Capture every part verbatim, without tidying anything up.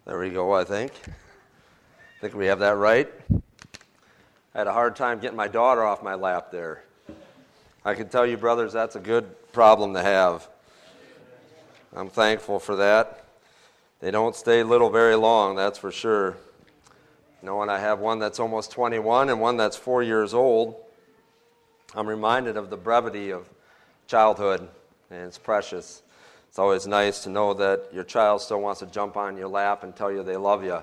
There we go, I think. I think we have that right. I had a hard time getting my daughter off my lap there. I can tell you, brothers, that's a good problem to have. I'm thankful for that. They don't stay little very long, that's for sure. You know, when I have one that's almost twenty-one and one that's four years old, I'm reminded of the brevity of childhood, and it's precious. It's always nice to know that your child still wants to jump on your lap and tell you they love you.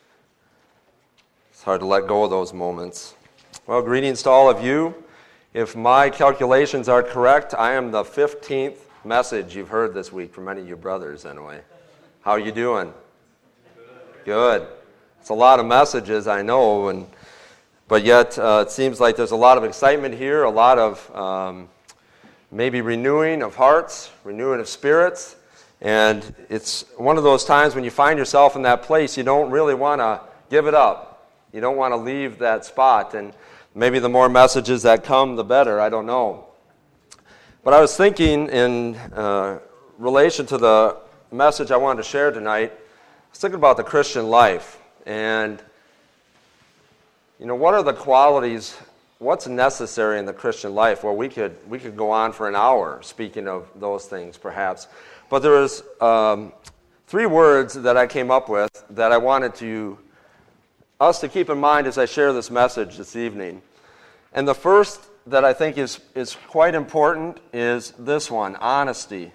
It's hard to let go of those moments. Well, greetings to all of you. If my calculations are correct, I am the fifteenth message you've heard this week from many of you brothers, anyway. How are you doing? Good. It's a lot of messages, I know, and but yet uh, it seems like there's a lot of excitement here, a lot of um, maybe renewing of hearts, renewing of spirits, and it's one of those times when you find yourself in that place, you don't really want to give it up. You don't want to leave that spot, and maybe the more messages that come, the better, I don't know. But I was thinking in uh, relation to the message I wanted to share tonight, I was thinking about the Christian life, and you know, what are the qualities, what's necessary in the Christian life? Well, we could we could go on for an hour speaking of those things, perhaps. But there was um, three words that I came up with that I wanted to us to keep in mind as I share this message this evening. And the first that I think is, is quite important is this one, honesty.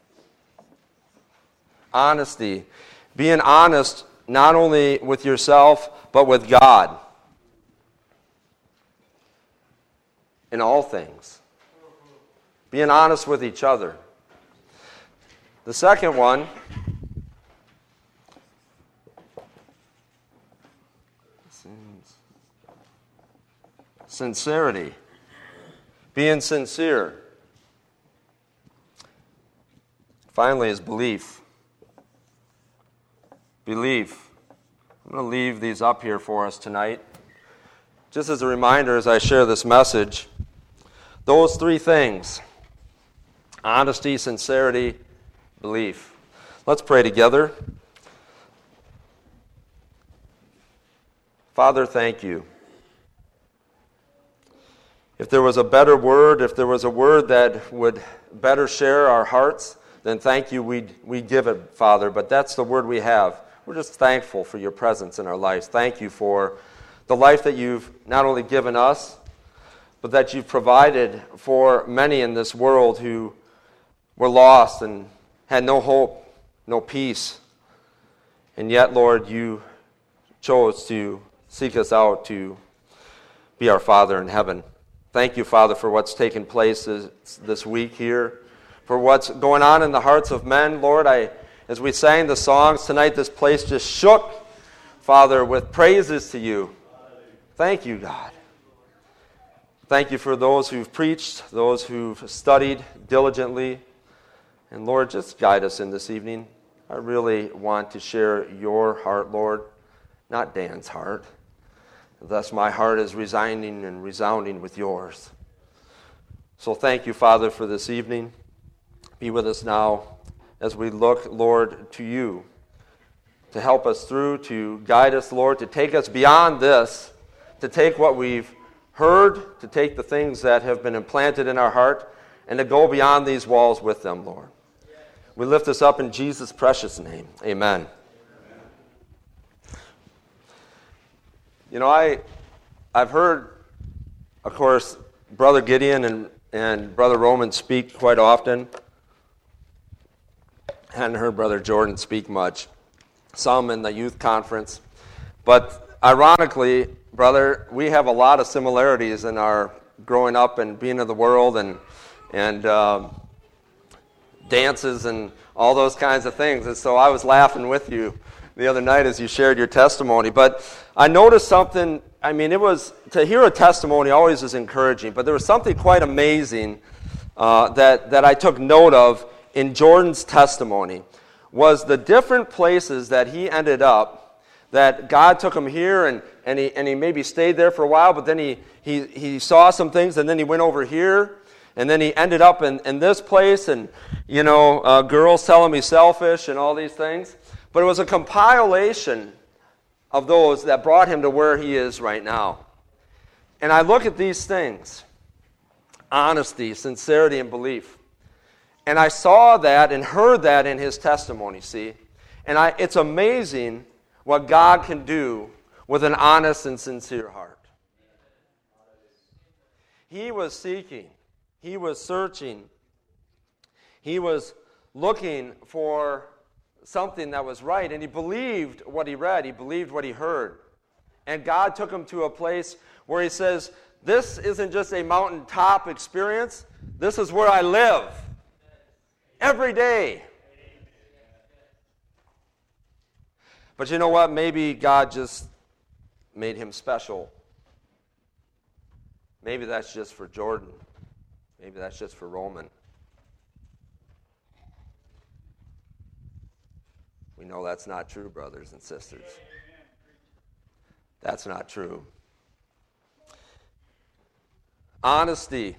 Honesty. Being honest not only with yourself, but with God. In all things. Being honest with each other. The second one sincerity. Being sincere. Finally is belief. Belief. I'm going to leave these up here for us tonight. Just as a reminder as I share this message, those three things, honesty, sincerity, belief. Let's pray together. Father, thank you. If there was a better word, if there was a word that would better share our hearts, then thank you, we'd, we'd give it, Father. But that's the word we have. We're just thankful for your presence in our lives. Thank you for the life that you've not only given us, but that you've provided for many in this world who were lost and had no hope, no peace. And yet, Lord, you chose to seek us out to be our Father in heaven. Thank you, Father, for what's taken place this, this week here, for what's going on in the hearts of men. Lord, I, as we sang the songs tonight, this place just shook, Father, with praises to you. Thank you, God. Thank you for those who've preached, those who've studied diligently. And Lord, just guide us in this evening. I really want to share your heart, Lord, not Dan's heart. Thus my heart is resigning and resounding with yours. So thank you, Father, for this evening. Be with us now as we look, Lord, to you to help us through, to guide us, Lord, to take us beyond this, to take what we've heard, to take the things that have been implanted in our heart, and to go beyond these walls with them, Lord. We lift this up in Jesus' precious name. Amen. You know, I, I've heard, of course, Brother Gideon and, and Brother Roman speak quite often. I hadn't heard Brother Jordan speak much. Some in the youth conference. But ironically, brother, we have a lot of similarities in our growing up and being in the world and, and um, dances and all those kinds of things. And so I was laughing with you the other night as you shared your testimony. But I noticed something, I mean, it was, to hear a testimony always is encouraging, but there was something quite amazing uh, that, that I took note of in Jordan's testimony, was the different places that he ended up, that God took him here, and, and, he, and he maybe stayed there for a while, but then he, he, he saw some things, and then he went over here, and then he ended up in, in this place, and, you know, uh, girls telling me selfish and all these things. But it was a compilation of those that brought him to where he is right now. And I look at these things, honesty, sincerity, and belief. And I saw that and heard that in his testimony, see? And I, it's amazing what God can do with an honest and sincere heart. He was seeking. He was searching. He was looking for something that was right, and he believed what he read. He believed what he heard. And God took him to a place where he says, this isn't just a mountaintop experience. This is where I live every day. But you know what? Maybe God just made him special. Maybe that's just for Jordan. Maybe that's just for Roman. We know that's not true, brothers and sisters. That's not true. Honesty.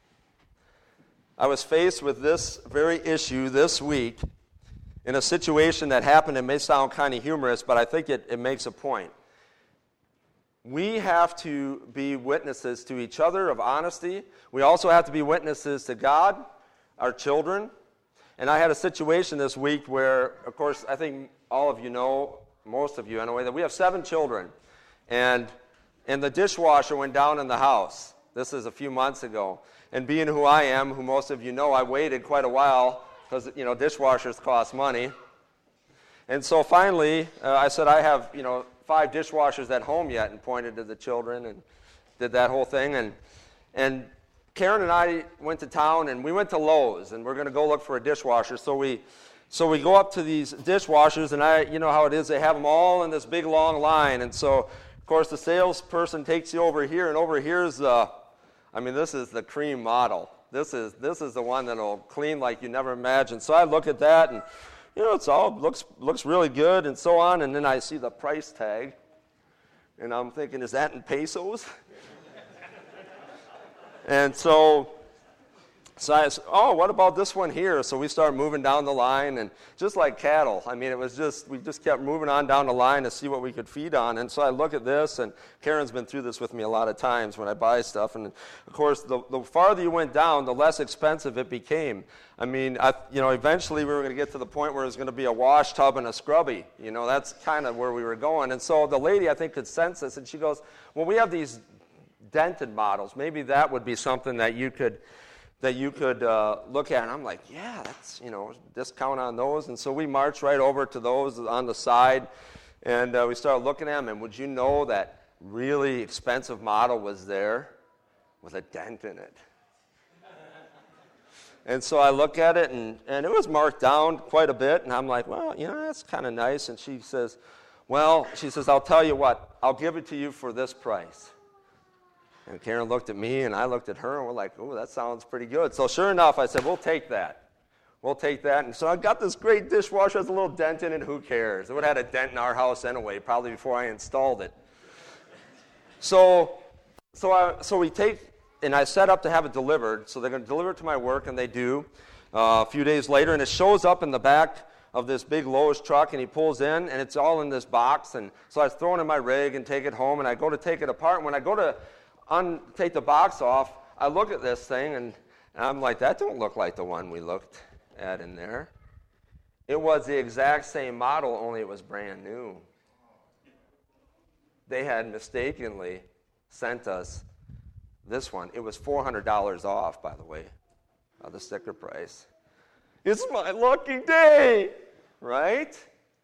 I was faced with this very issue this week in a situation that happened. It may sound kind of humorous, but I think it, it makes a point. We have to be witnesses to each other of honesty. We also have to be witnesses to God, our children. And I had a situation this week where, of course, I think all of you know, most of you anyway, that we have seven children. And, and the dishwasher went down in the house. This is a few months ago. And being who I am, who most of you know, I waited quite a while because, you know, dishwashers cost money. And so finally, uh, I said, I have, you know, five dishwashers at home yet, and pointed to the children and did that whole thing. And and Karen and I went to town, and we went to Lowe's, and we're going to go look for a dishwasher. So we so we go up to these dishwashers, and I, you know how it is, they have them all in this big long line. And so, of course, the salesperson takes you over here, and over here's the, I mean, this is the cream model. This is this is the one that'll clean like you never imagined. So I look at that, and you know, it's all looks looks really good, and so on. And then I see the price tag, and I'm thinking, is that in pesos? And so, so I said, oh, what about this one here? So we start moving down the line, and just like cattle, I mean, it was just, we just kept moving on down the line to see what we could feed on. And so I look at this, and Karen's been through this with me a lot of times when I buy stuff. And of course, the, the farther you went down, the less expensive it became. I mean, I, you know, eventually we were going to get to the point where it was going to be a wash tub and a scrubby. You know, that's kind of where we were going. And so the lady, I think, could sense this, and she goes, well, we have these dented models. Maybe that would be something that you could that you could uh, look at. And I'm like, yeah, that's, you know, discount on those. And so we marched right over to those on the side, and uh, we started looking at them. And would you know that really expensive model was there with a dent in it? And so I look at it, and, and it was marked down quite a bit. And I'm like, well, you know, that's kind of nice. And she says, well, she says, I'll tell you what, I'll give it to you for this price. And Karen looked at me, and I looked at her, and we're like, oh, that sounds pretty good. So sure enough, I said, we'll take that. We'll take that. And so I got this great dishwasher with a little dent in it. Who cares? It would have had a dent in our house anyway, probably before I installed it. So so I, so we take, and I set up to have it delivered. So they're going to deliver it to my work, and they do uh, a few days later. And it shows up in the back of this big Lowe's truck, and he pulls in, and it's all in this box. And so I was throwing in my rig and take it home, and I go to take it apart. And when I go to Un, take the box off, I look at this thing, and, and I'm like, that don't look like the one we looked at in there. It was the exact same model, only it was brand new. They had mistakenly sent us this one. It was four hundred dollars off, by the way, of the sticker price. It's my lucky day, right?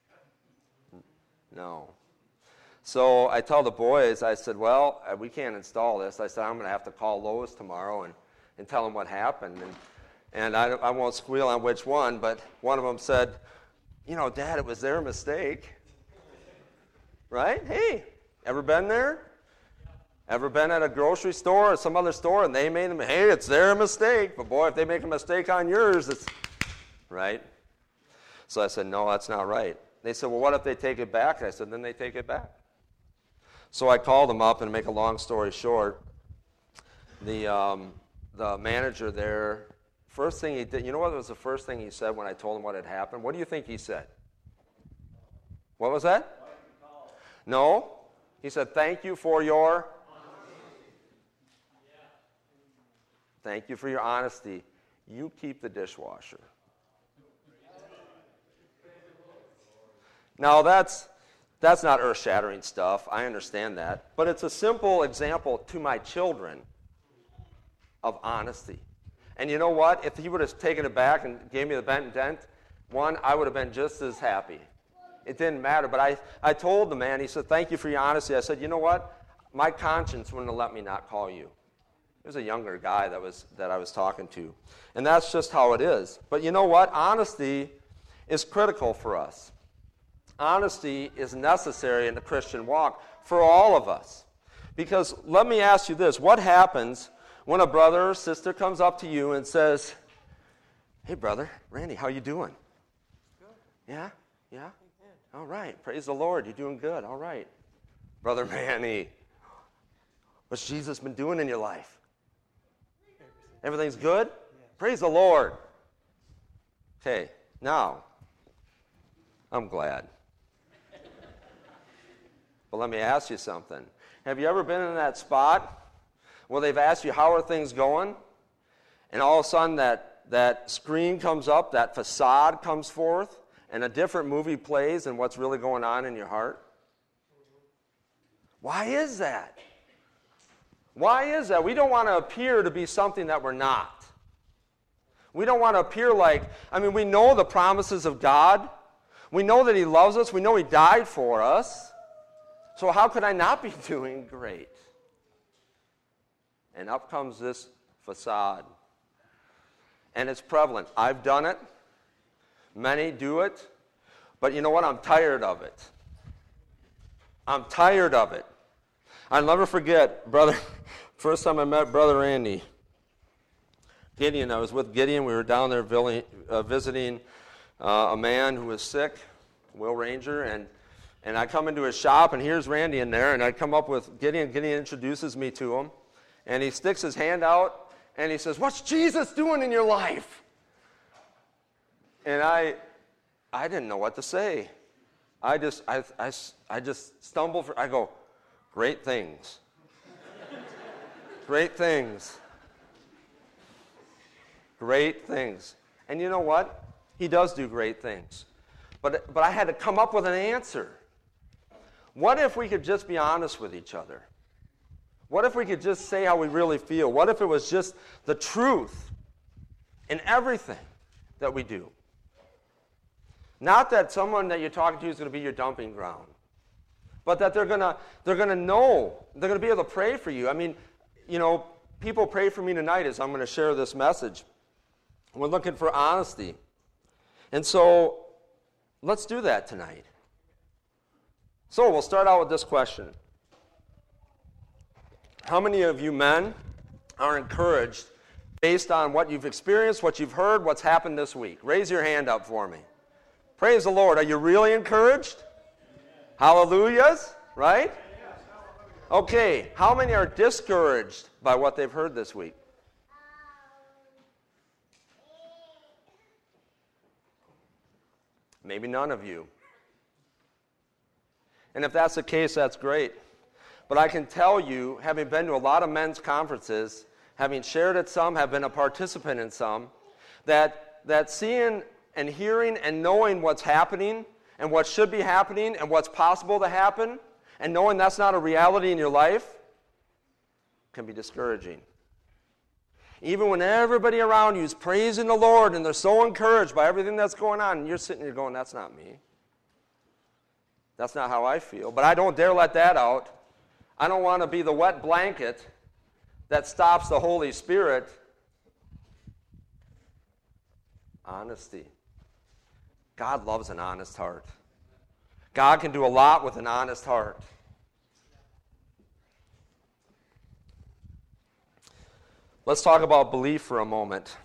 No. So I tell the boys, I said, well, we can't install this. I said, I'm going to have to call Lowe's tomorrow and, and tell them what happened. And, and I, I won't squeal on which one, but one of them said, you know, Dad, it was their mistake. Right? Hey, ever been there? Ever been at a grocery store or some other store and they made them, hey, it's their mistake. But boy, if they make a mistake on yours, it's, right? So I said, no, that's not right. They said, well, what if they take it back? I said, then they take it back. So I called them up, and to make a long story short, the um, the manager there, first thing he did, you know what was the first thing he said when I told him what had happened? What do you think he said? What was that? No. He said, thank you for your Thank you for your honesty. You keep the dishwasher. Now, that's that's not earth-shattering stuff. I understand that. But it's a simple example to my children of honesty. And you know what? If he would have taken it back and gave me the bent dent, one, I would have been just as happy. It didn't matter. But I, I told the man, he said, thank you for your honesty. I said, you know what? My conscience wouldn't have let me not call you. It was a younger guy that was that I was talking to. And that's just how it is. But you know what? Honesty is critical for us. Honesty is necessary in the Christian walk for all of us. Because let me ask you this. What happens when a brother or sister comes up to you and says, hey, brother, Randy, how you doing? Good. Yeah? Yeah? All right. Praise the Lord. You're doing good. All right. Brother Manny, what's Jesus been doing in your life? Everything's good? Yes. Praise the Lord. Okay, now, I'm glad. But let me ask you something. Have you ever been in that spot where they've asked you, how are things going? And all of a sudden that, that screen comes up, that facade comes forth, and a different movie plays than what's really going on in your heart? Why is that? Why is that? We don't want to appear to be something that we're not. We don't want to appear like, I mean, we know the promises of God. We know that He loves us. We know He died for us. So how could I not be doing great? And up comes this facade. And it's prevalent. I've done it. Many do it. But you know what? I'm tired of it. I'm tired of it. I'll never forget, brother, first time I met Brother Randy. Gideon, I was with Gideon. We were down there visiting uh, a man who was sick, Will Ranger, and and I come into his shop, and here's Randy in there, and I come up with Gideon. Gideon introduces me to him, and he sticks his hand out, and he says, what's Jesus doing in your life? And I I didn't know what to say. I just, I, I, I just stumbled. For, I go, great things. Great things. Great things. And you know what? He does do great things. But, but I had to come up with an answer. What if we could just be honest with each other? What if we could just say how we really feel? What if it was just the truth in everything that we do? Not that someone that you're talking to is going to be your dumping ground, but that they're going to they're going to know, they're going to be able to pray for you. I mean, you know, people pray for me tonight as I'm going to share this message. We're looking for honesty. And so, let's do that tonight. So, we'll start out with this question. How many of you men are encouraged based on what you've experienced, what you've heard, what's happened this week? Raise your hand up for me. Praise the Lord. Are you really encouraged? Hallelujahs, right? Okay, how many are discouraged by what they've heard this week? Maybe none of you. And if that's the case, that's great. But I can tell you, having been to a lot of men's conferences, having shared at some, have been a participant in some, that, that seeing and hearing and knowing what's happening and what should be happening and what's possible to happen and knowing that's not a reality in your life can be discouraging. Even when everybody around you is praising the Lord and they're so encouraged by everything that's going on, and you're sitting there going, that's not me. That's not how I feel. But I don't dare let that out. I don't want to be the wet blanket that stops the Holy Spirit. Honesty. God loves an honest heart. God can do a lot with an honest heart. Let's talk about belief for a moment.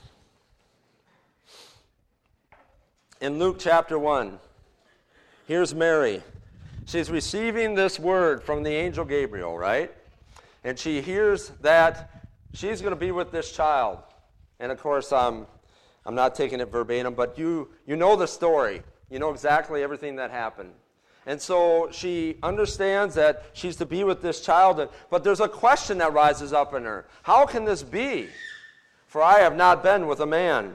In Luke chapter one, here's Mary. She's receiving this word from the angel Gabriel, right? And she hears that she's going to be with this child. And of course, um, I'm not taking it verbatim, but you, you know the story. You know exactly everything that happened. And so she understands that she's to be with this child, but there's a question that rises up in her. How can this be? For I have not been with a man.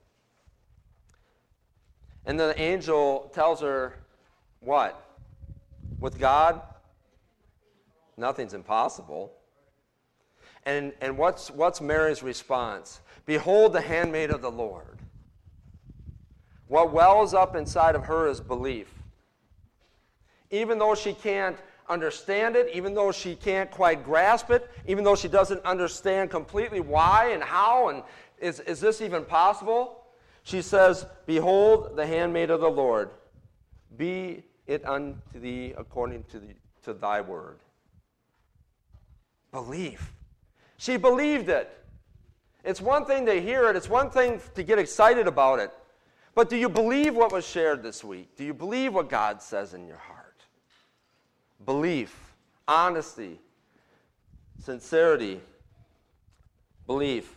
And the angel tells her, what? With God, nothing's impossible. And, and what's, what's Mary's response? Behold the handmaid of the Lord. What wells up inside of her is belief. Even though she can't understand it, even though she can't quite grasp it, even though she doesn't understand completely why and how, and is, is this even possible? She says, behold the handmaid of the Lord. Be it unto thee according to, the, to thy word. Belief. She believed it. It's one thing to hear it. It's one thing to get excited about it. But do you believe what was shared this week? Do you believe what God says in your heart? Belief, honesty, sincerity, belief.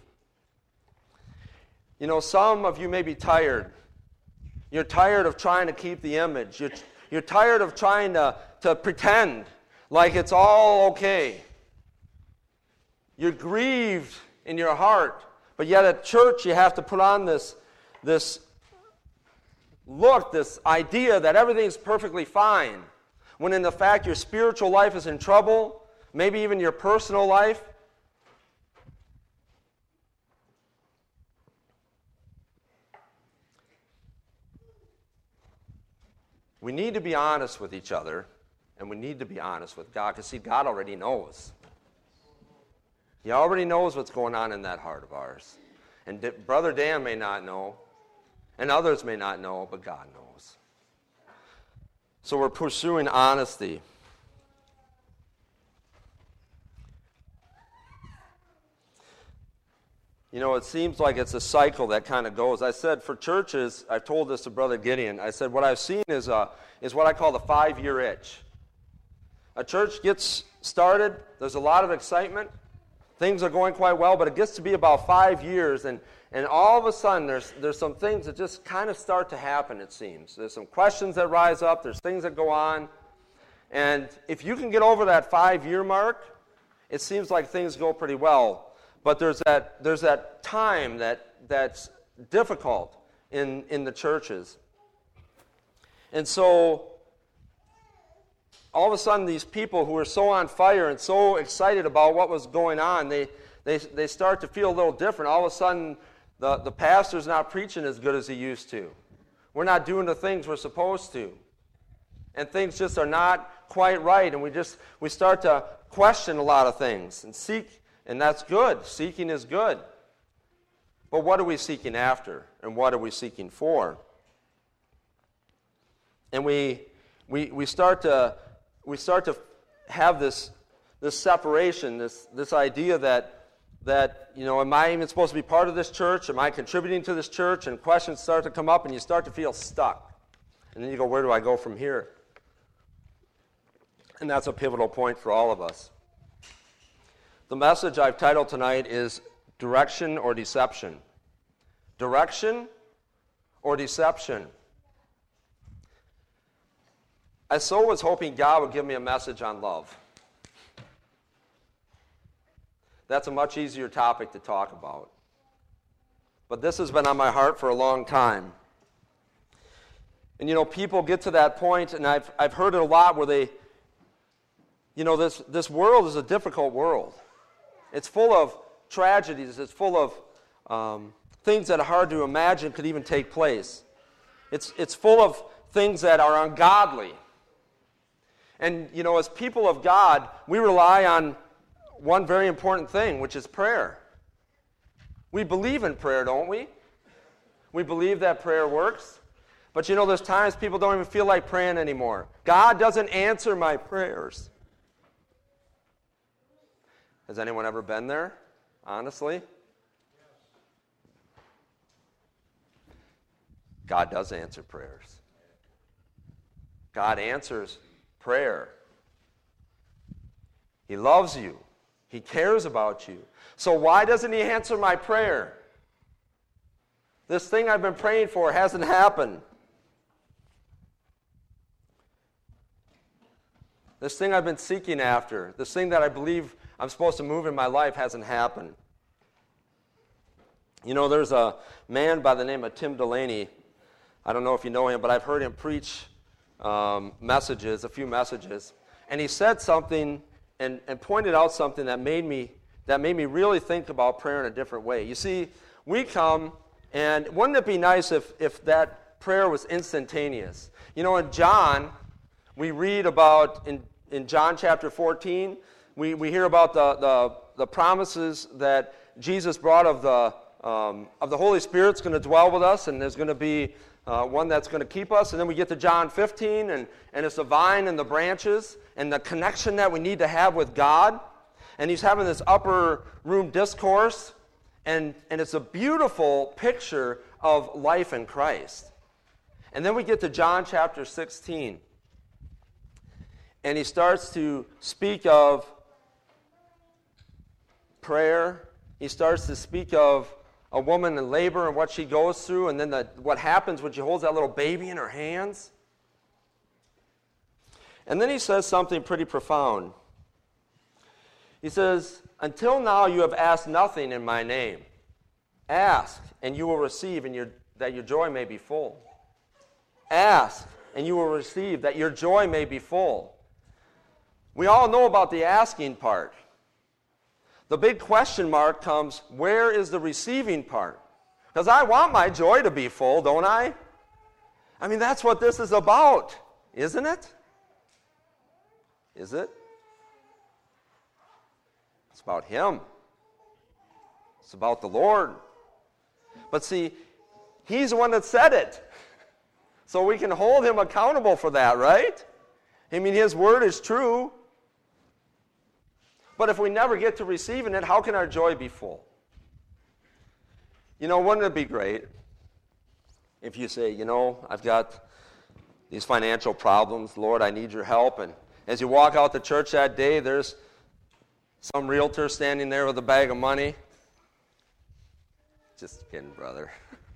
You know, some of you may be tired. You're tired of trying to keep the image. You're, you're tired of trying to, to pretend like it's all okay. You're grieved in your heart, but yet at church you have to put on this, this look, this idea that everything's perfectly fine, when in the fact your spiritual life is in trouble, maybe even your personal life. We need to be honest with each other, and we need to be honest with God, because see, God already knows. He already knows what's going on in that heart of ours. And Brother Dan may not know, and others may not know, but God knows. So we're pursuing honesty. You know, it seems like it's a cycle that kind of goes. I said for churches, I've told this to Brother Gideon, I said what I've seen is, a, is what I call the five-year itch. A church gets started, there's a lot of excitement, things are going quite well, but it gets to be about five years, and, and all of a sudden there's, there's some things that just kind of start to happen, it seems. There's some questions that rise up, there's things that go on, and if you can get over that five-year mark, it seems like things go pretty well. But there's that there's that time that that's difficult in, in the churches. And so all of a sudden these people who are so on fire and so excited about what was going on, they they, they start to feel a little different. All of a sudden the, the pastor's not preaching as good as he used to. We're not doing the things we're supposed to. And things just are not quite right, and we just we start to question a lot of things and seek. And that's good. Seeking is good. But what are we seeking after? And what are we seeking for? And we we we start to we start to have this this separation, this this idea that that, you know, am I even supposed to be part of this church? Am I contributing to this church? And questions start to come up, and you start to feel stuck. And then you go, where do I go from here? And that's a pivotal point for all of us. The message I've titled tonight is Direction or Deception. Direction or deception. I so was hoping God would give me a message on love. That's a much easier topic to talk about. But this has been on my heart for a long time. And you know, people get to that point, and I've I've heard it a lot where they, you know, this, this world is a difficult world. It's full of tragedies. It's full of um, things that are hard to imagine could even take place. It's, it's full of things that are ungodly. And, you know, as people of God, we rely on one very important thing, which is prayer. We believe in prayer, don't we? We believe that prayer works. But, you know, there's times people don't even feel like praying anymore. God doesn't answer my prayers. Has anyone ever been there, honestly? God does answer prayers. God answers prayer. He loves you. He cares about you. So why doesn't he answer my prayer? This thing I've been praying for hasn't happened. This thing I've been seeking after, this thing that I believe I'm supposed to move in my life hasn't happened. You know, there's a man by the name of Tim Delaney. I don't know if you know him, but I've heard him preach um, messages, a few messages. And he said something and, and pointed out something that made me that made me really think about prayer in a different way. You see, we come, and wouldn't it be nice if, if that prayer was instantaneous? You know, in John, we read about, in, in John chapter fourteen, we, we hear about the, the, the promises that Jesus brought of the, um, of the Holy Spirit's going to dwell with us, and there's going to be uh, one that's going to keep us. And then we get to John fifteen, and, and it's the vine and the branches, and the connection that we need to have with God. And he's having this upper room discourse, and, and it's a beautiful picture of life in Christ. And then we get to John chapter sixteen, and he starts to speak of prayer. He starts to speak of a woman in labor and what she goes through, and then the, what happens when she holds that little baby in her hands. And then he says something pretty profound. He says, "Until now you have asked nothing in my name. Ask, and you will receive, and your, that your joy may be full. Ask, and you will receive, that your joy may be full." We all know about the asking part. The big question mark comes, where is the receiving part? Because I want my joy to be full, don't I? I mean, that's what this is about, isn't it? Is it? It's about Him. It's about the Lord. But see, He's the one that said it. So we can hold Him accountable for that, right? I mean, His word is true. But if we never get to receiving it, how can our joy be full? You know, wouldn't it be great if you say, you know, I've got these financial problems. Lord, I need your help. And as you walk out the church that day, there's some realtor standing there with a bag of money. Just kidding, brother.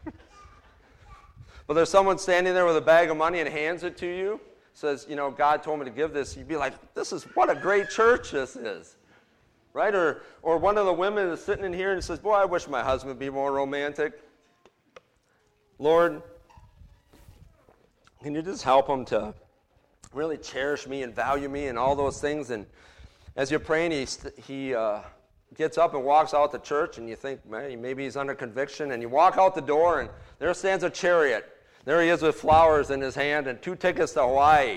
But there's someone standing there with a bag of money and hands it to you, says, you know, God told me to give this. You'd be like, this is, what a great church this is. Right? Or or one of the women is sitting in here and says, boy, I wish my husband would be more romantic. Lord, can you just help him to really cherish me and value me and all those things? And as you're praying, he, he uh, gets up and walks out the church, and you think, man, maybe he's under conviction. And you walk out the door, and there stands a chariot. There he is with flowers in his hand and two tickets to Hawaii.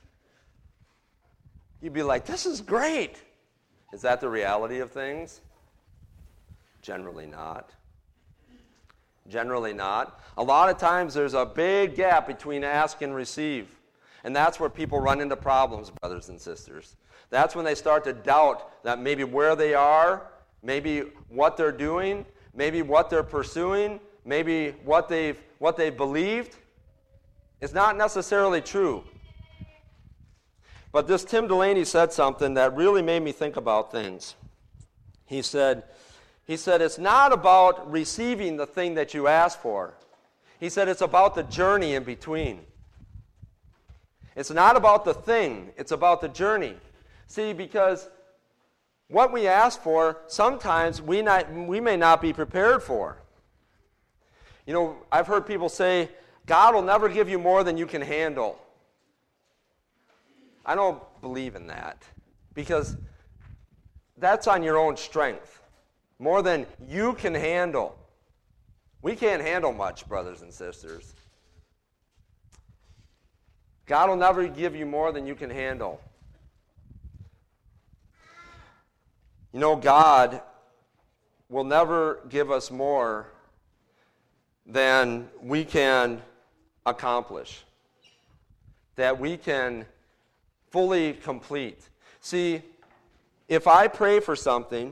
You'd be like, this is great. Is that the reality of things? Generally not. Generally not. A lot of times there's a big gap between ask and receive. And that's where people run into problems, brothers and sisters. That's when they start to doubt that maybe where they are, maybe what they're doing, maybe what they're pursuing, maybe what they've what they've believed is not necessarily true. But this Tim Delaney said something that really made me think about things. He said, he said, it's not about receiving the thing that you asked for. He said it's about the journey in between. It's not about the thing, it's about the journey. See, because what we ask for, sometimes we not we may not be prepared for. You know, I've heard people say, God will never give you more than you can handle. I don't believe in that, because that's on your own strength, more than you can handle. We can't handle much, brothers and sisters. God will never give you more than you can handle. You know, God will never give us more than we can accomplish, that we can fully complete. See, if I pray for something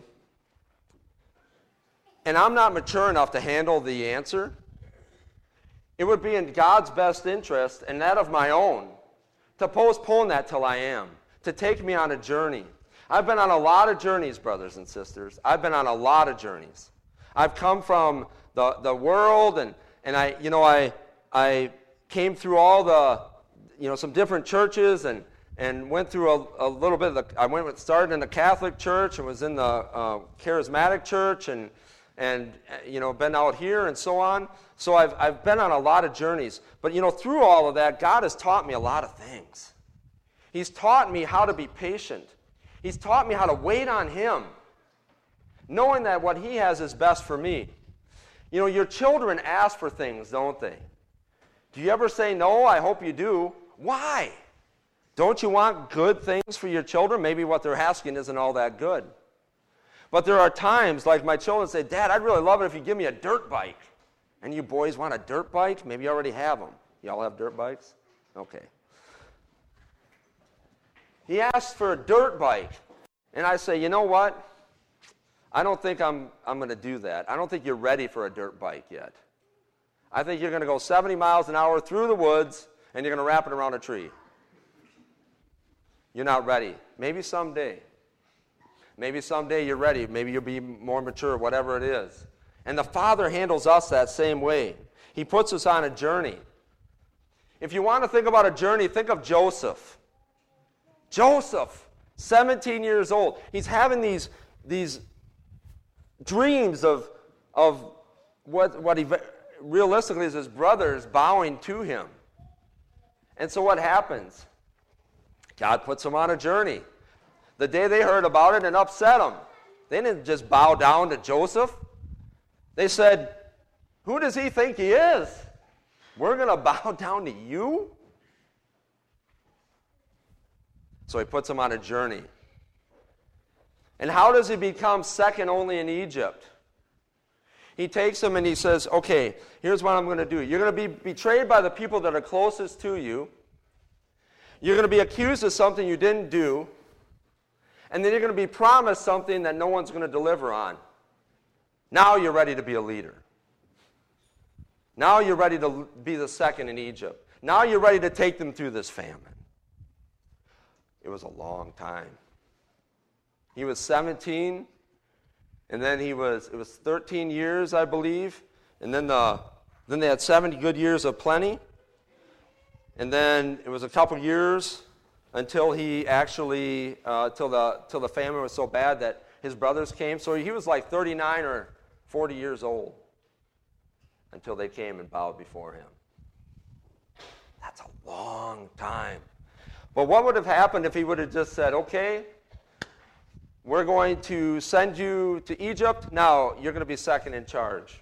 and I'm not mature enough to handle the answer, it would be in God's best interest and that of my own to postpone that till I am, to take me on a journey. I've been on a lot of journeys, brothers and sisters. I've been on a lot of journeys. I've come from the, the world, and, and I, you know, I I came through all the, you know, some different churches, and and went through a, a little bit of the, I went with, started in the Catholic church and was in the uh, charismatic church and, and, you know, been out here and so on. So I've, I've been on a lot of journeys. But, you know, through all of that, God has taught me a lot of things. He's taught me how to be patient. He's taught me how to wait on Him, knowing that what He has is best for me. You know, your children ask for things, don't they? Do you ever say no? I hope you do. Why? Don't you want good things for your children? Maybe what they're asking isn't all that good. But there are times, like my children say, Dad, I'd really love it if you give me a dirt bike. And you boys want a dirt bike? Maybe you already have them. You all have dirt bikes? Okay. He asked for a dirt bike. And I say, you know what? I don't think I'm, I'm going to do that. I don't think you're ready for a dirt bike yet. I think you're going to go seventy miles an hour through the woods, and you're going to wrap it around a tree. You're not ready. Maybe someday. Maybe someday you're ready. Maybe you'll be more mature, whatever it is. And the Father handles us that same way. He puts us on a journey. If you want to think about a journey, think of Joseph. Joseph, seventeen years old. He's having these, these dreams of, of what, what he realistically is his brothers bowing to him. And so what happens? God puts him on a journey. The day they heard about it, and upset them. They didn't just bow down to Joseph. They said, who does he think he is? We're going to bow down to you? So he puts them on a journey. And how does he become second only in Egypt? He takes them and he says, okay, here's what I'm going to do. You're going to be betrayed by the people that are closest to you. You're going to be accused of something you didn't do. And then you're going to be promised something that no one's going to deliver on. Now you're ready to be a leader. Now you're ready to be the second in Egypt. Now you're ready to take them through this famine. It was a long time. He was seventeen, and then he was, it was thirteen years, I believe, and then, the, then they had seventy good years of plenty, and then it was a couple years until he actually, uh, till the till the famine was so bad that his brothers came. So he was like thirty-nine or forty years old until they came and bowed before him. That's a long time. But what would have happened if he would have just said, okay, we're going to send you to Egypt. Now you're going to be second in charge.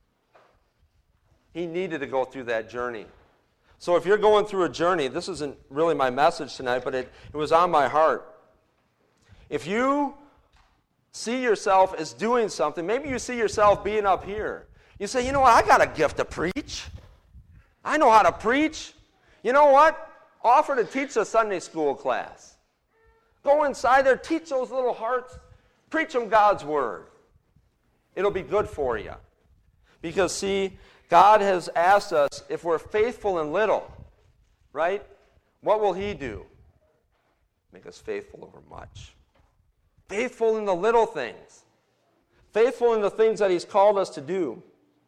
He needed to go through that journey. So if you're going through a journey, this isn't really my message tonight, but it, it was on my heart. If you see yourself as doing something, maybe you see yourself being up here. You say, you know what, I got a gift to preach. I know how to preach. You know what? Offer to teach a Sunday school class. Go inside there, teach those little hearts, preach them God's word. It'll be good for you. Because, see, God has asked us, if we're faithful in little, right, what will He do? Make us faithful over much. Faithful in the little things. Faithful in the things that He's called us to do.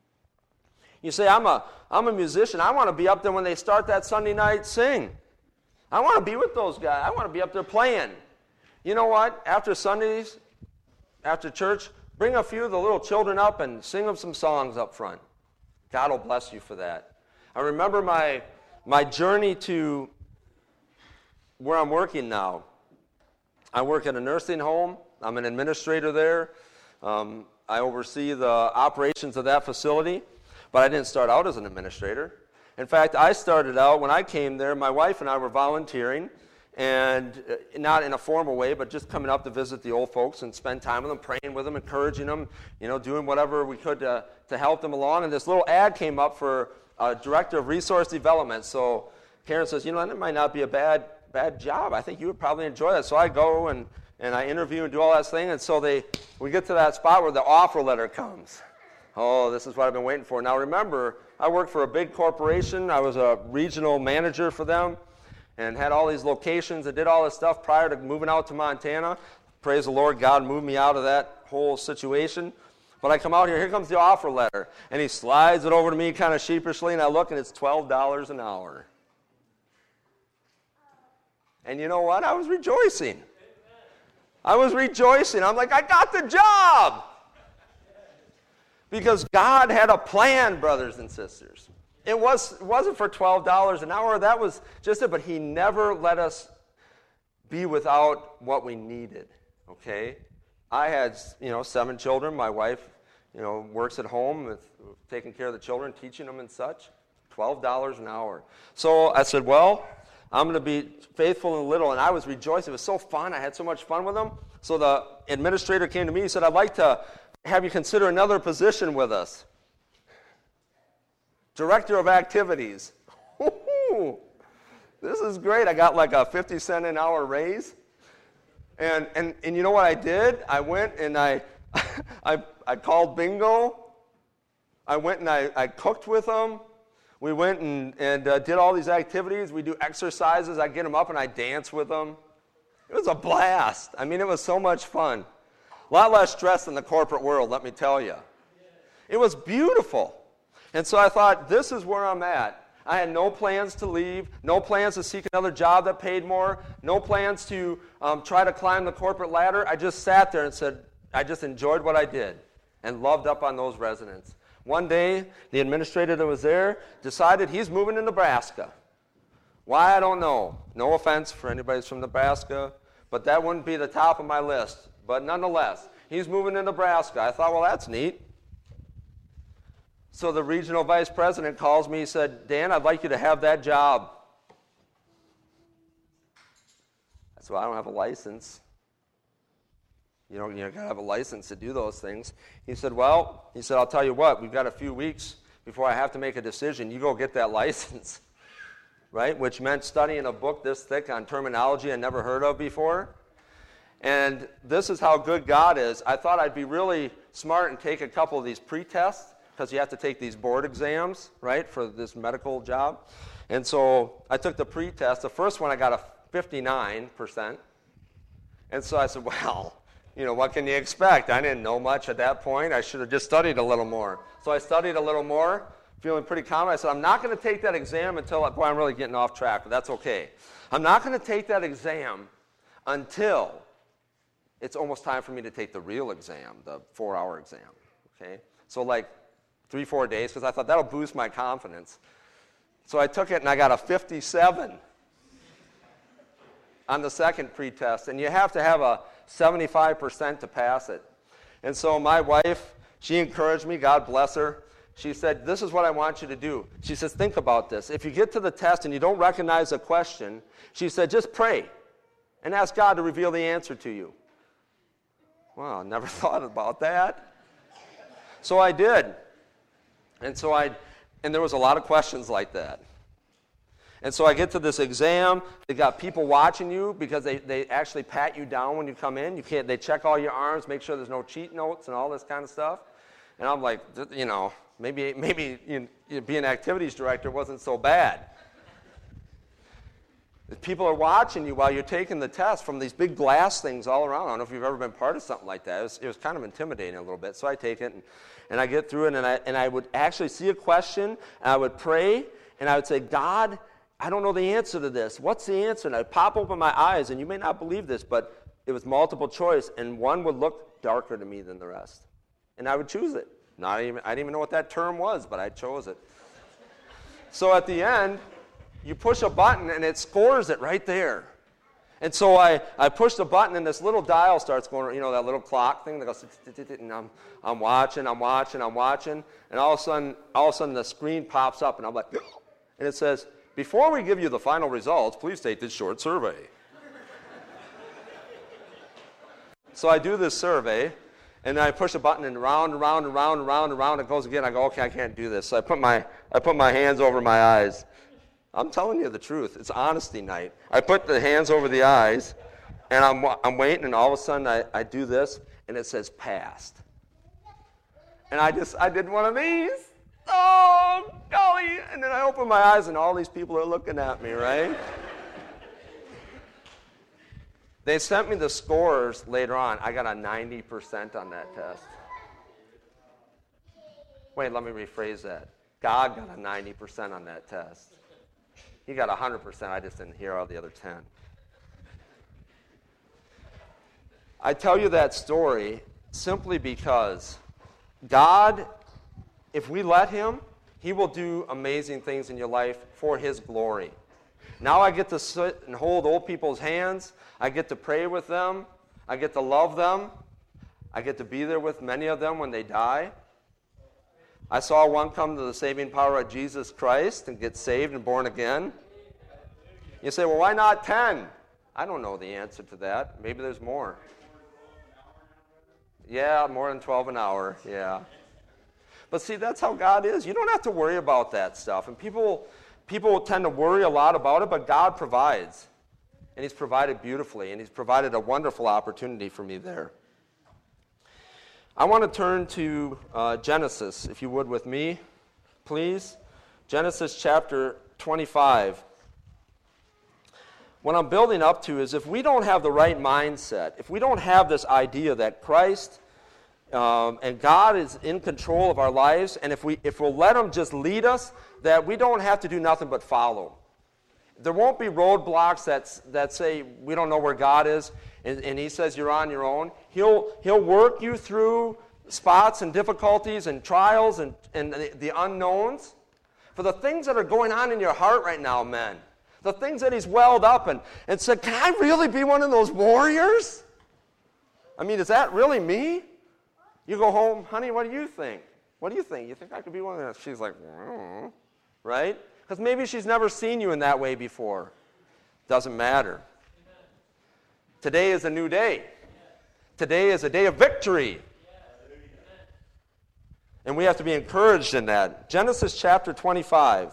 You say, I'm a, I'm a musician. I want to be up there when they start that Sunday night sing. I want to be with those guys. I want to be up there playing. You know what? After Sundays, after church, bring a few of the little children up and sing them some songs up front. God will bless you for that. I remember my, my journey to where I'm working now. I work at a nursing home. I'm an administrator there. Um, I oversee the operations of that facility. But I didn't start out as an administrator. In fact, I started out, when I came there, my wife and I were volunteering, and not in a formal way, but just coming up to visit the old folks and spend time with them, praying with them, encouraging them, you know, doing whatever we could to, to help them along. And this little ad came up for a director of resource development. So Karen says, you know, that might not be a bad bad job. I think you would probably enjoy that. So I go and, and I interview and do all that thing. And so they we get to that spot where the offer letter comes. Oh, this is what I've been waiting for. Now remember, I worked for a big corporation. I was a regional manager for them and had all these locations and did all this stuff prior to moving out to Montana. Praise the Lord, God moved me out of that whole situation. But I come out here, here comes the offer letter. And he slides it over to me kind of sheepishly, and I look, and it's twelve dollars an hour. And you know what? I was rejoicing. I was rejoicing. I'm like, I got the job. Because God had a plan, brothers and sisters. It, was, it wasn't for twelve dollars an hour. That was just it. But he never let us be without what we needed. Okay? I had, you know, seven children. My wife, you know, works at home with taking care of the children, teaching them and such. twelve dollars an hour. So I said, well, I'm going to be faithful in little. And I was rejoicing. It was so fun. I had so much fun with them. So the administrator came to me and said, I'd like to have you consider another position with us. Director of activities. This is great. I got like a fifty cent an hour raise. And and, and you know what I did? I went and I I, I called bingo. I went and I, I cooked with them. We went and, and uh, did all these activities. We do exercises. I get them up and I dance with them. It was a blast. I mean, it was so much fun. A lot less stress than the corporate world, let me tell you. It was beautiful. And so I thought, this is where I'm at. I had no plans to leave, no plans to seek another job that paid more, no plans to um, try to climb the corporate ladder. I just sat there and said, I just enjoyed what I did and loved up on those residents. One day, the administrator that was there decided he's moving to Nebraska. Why, I don't know. No offense for anybody who's from Nebraska, but that wouldn't be the top of my list. But nonetheless, he's moving to Nebraska. I thought, well, that's neat. So the regional vice president calls me. He said, Dan, I'd like you to have that job. I said, well, I don't have a license. You know, you got to have a license to do those things. He said, well, he said, I'll tell you what, we've got a few weeks before I have to make a decision. You go get that license, right? Which meant studying a book this thick on terminology I never heard of before. And this is how good God is. I thought I'd be really smart and take a couple of these pre-tests, because you have to take these board exams, right, for this medical job. And so I took the pre-test. The first one I got a fifty-nine percent. And so I said, well, you know, what can you expect? I didn't know much at that point. I should have just studied a little more. So I studied a little more, feeling pretty confident. I said, I'm not going to take that exam until, boy, I'm really getting off track, but that's okay. I'm not going to take that exam until it's almost time for me to take the real exam, the four-hour exam, okay? So like three, four days, because I thought that'll boost my confidence. So I took it, and I got a fifty-seven on the second pre-test, and you have to have a seventy-five percent to pass it. And so my wife, she encouraged me, God bless her. She said, this is what I want you to do. She says, think about this. If you get to the test and you don't recognize a question, she said, just pray and ask God to reveal the answer to you. Well, I never thought about that. So I did. And so I, and there was a lot of questions like that. And so I get to this exam. They got people watching you because they, they actually pat you down when you come in. You can't. They check all your arms, make sure there's no cheat notes and all this kind of stuff. And I'm like, you know, maybe maybe you know, being activities director wasn't so bad. People are watching you while you're taking the test from these big glass things all around. I don't know if you've ever been part of something like that. It was, it was kind of intimidating a little bit. So I take it, and, and I get through it, and I, and I would actually see a question, and I would pray, and I would say, God, I don't know the answer to this. What's the answer? And I'd pop open my eyes, and you may not believe this, but it was multiple choice, and one would look darker to me than the rest. And I would choose it. Not even, I didn't even know what that term was, but I chose it. So at the end, you push a button, and it scores it right there. And so I, I push the button, and this little dial starts going, you know, that little clock thing that goes, and I'm, I'm watching, I'm watching, I'm watching, and all of a sudden, all of a sudden the screen pops up, and I'm like, and it says, before we give you the final results, please take this short survey. So I do this survey, and then I push a button, and round and round and round and round and round it goes again. I go, okay, I can't do this. So I put my I put my hands over my eyes. I'm telling you the truth. It's honesty night. I put the hands over the eyes, and I'm I'm waiting, and all of a sudden I, I do this, and it says passed. And I just I did one of these. Oh, golly. And then I open my eyes, and all these people are looking at me, right? They sent me the scores later on. I got a ninety percent on that test. Wait, let me rephrase that. God got a ninety percent on that test. He got one hundred percent. I just didn't hear all the other ten. I tell you that story simply because God, if we let him, he will do amazing things in your life for his glory. Now I get to sit and hold old people's hands. I get to pray with them. I get to love them. I get to be there with many of them when they die. I saw one come to the saving power of Jesus Christ and get saved and born again. You say, well, why not ten? I don't know the answer to that. Maybe there's more. Yeah, more than twelve an hour, yeah. But see, that's how God is. You don't have to worry about that stuff. And people, people tend to worry a lot about it, but God provides. And he's provided beautifully, and he's provided a wonderful opportunity for me there. I want to turn to uh, Genesis, if you would with me, please. Genesis chapter twenty-five. What I'm building up to is if we don't have the right mindset, if we don't have this idea that Christ um, and God is in control of our lives, and if, we, if we'll let him just lead us, that we don't have to do nothing but follow. There won't be roadblocks that's, that say we don't know where God is, and, and he says you're on your own. He'll, he'll work you through spots and difficulties and trials and, and the, the unknowns. For the things that are going on in your heart right now, men, the things that he's welled up and, and said, can I really be one of those warriors? I mean, is that really me? You go home, honey, what do you think? What do you think? You think I could be one of those? She's like, mm, right? Because maybe she's never seen you in that way before. Doesn't matter. Today is a new day. Today is a day of victory. And we have to be encouraged in that. Genesis chapter twenty-five.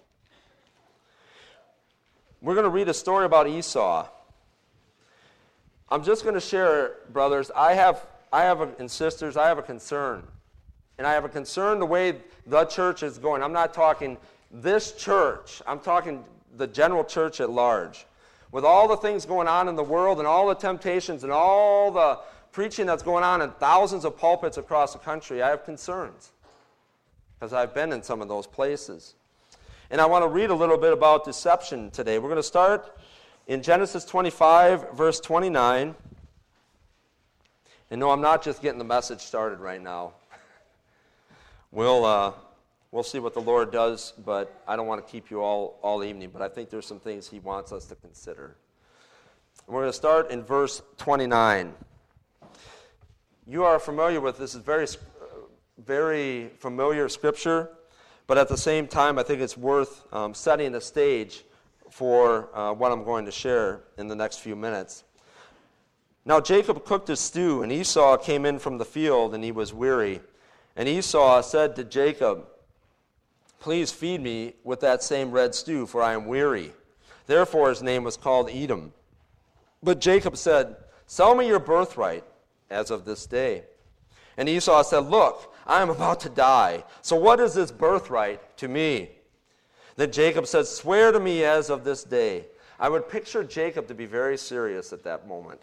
We're going to read a story about Esau. I'm just going to share, brothers, I have, I have a, and sisters, I have a concern. And I have a concern the way the church is going. I'm not talking this church. I'm talking the general church at large. With all the things going on in the world and all the temptations and all the preaching that's going on in thousands of pulpits across the country, I have concerns. Because I've been in some of those places. And I want to read a little bit about deception today. We're going to start in Genesis twenty-five, verse twenty-nine. And no, I'm not just getting the message started right now. We'll, uh, we'll see what the Lord does, but I don't want to keep you all, all evening. But I think there's some things he wants us to consider. And we're going to start in verse twenty-nine. You are familiar with this. It's very, very familiar scripture. But at the same time, I think it's worth um, setting the stage for uh, what I'm going to share in the next few minutes. Now Jacob cooked a stew, and Esau came in from the field, and he was weary. And Esau said to Jacob, please feed me with that same red stew, for I am weary. Therefore his name was called Edom. But Jacob said, sell me your birthright as of this day. And Esau said, look, I am about to die. So what is this birthright to me? Then Jacob said, swear to me as of this day. I would picture Jacob to be very serious at that moment.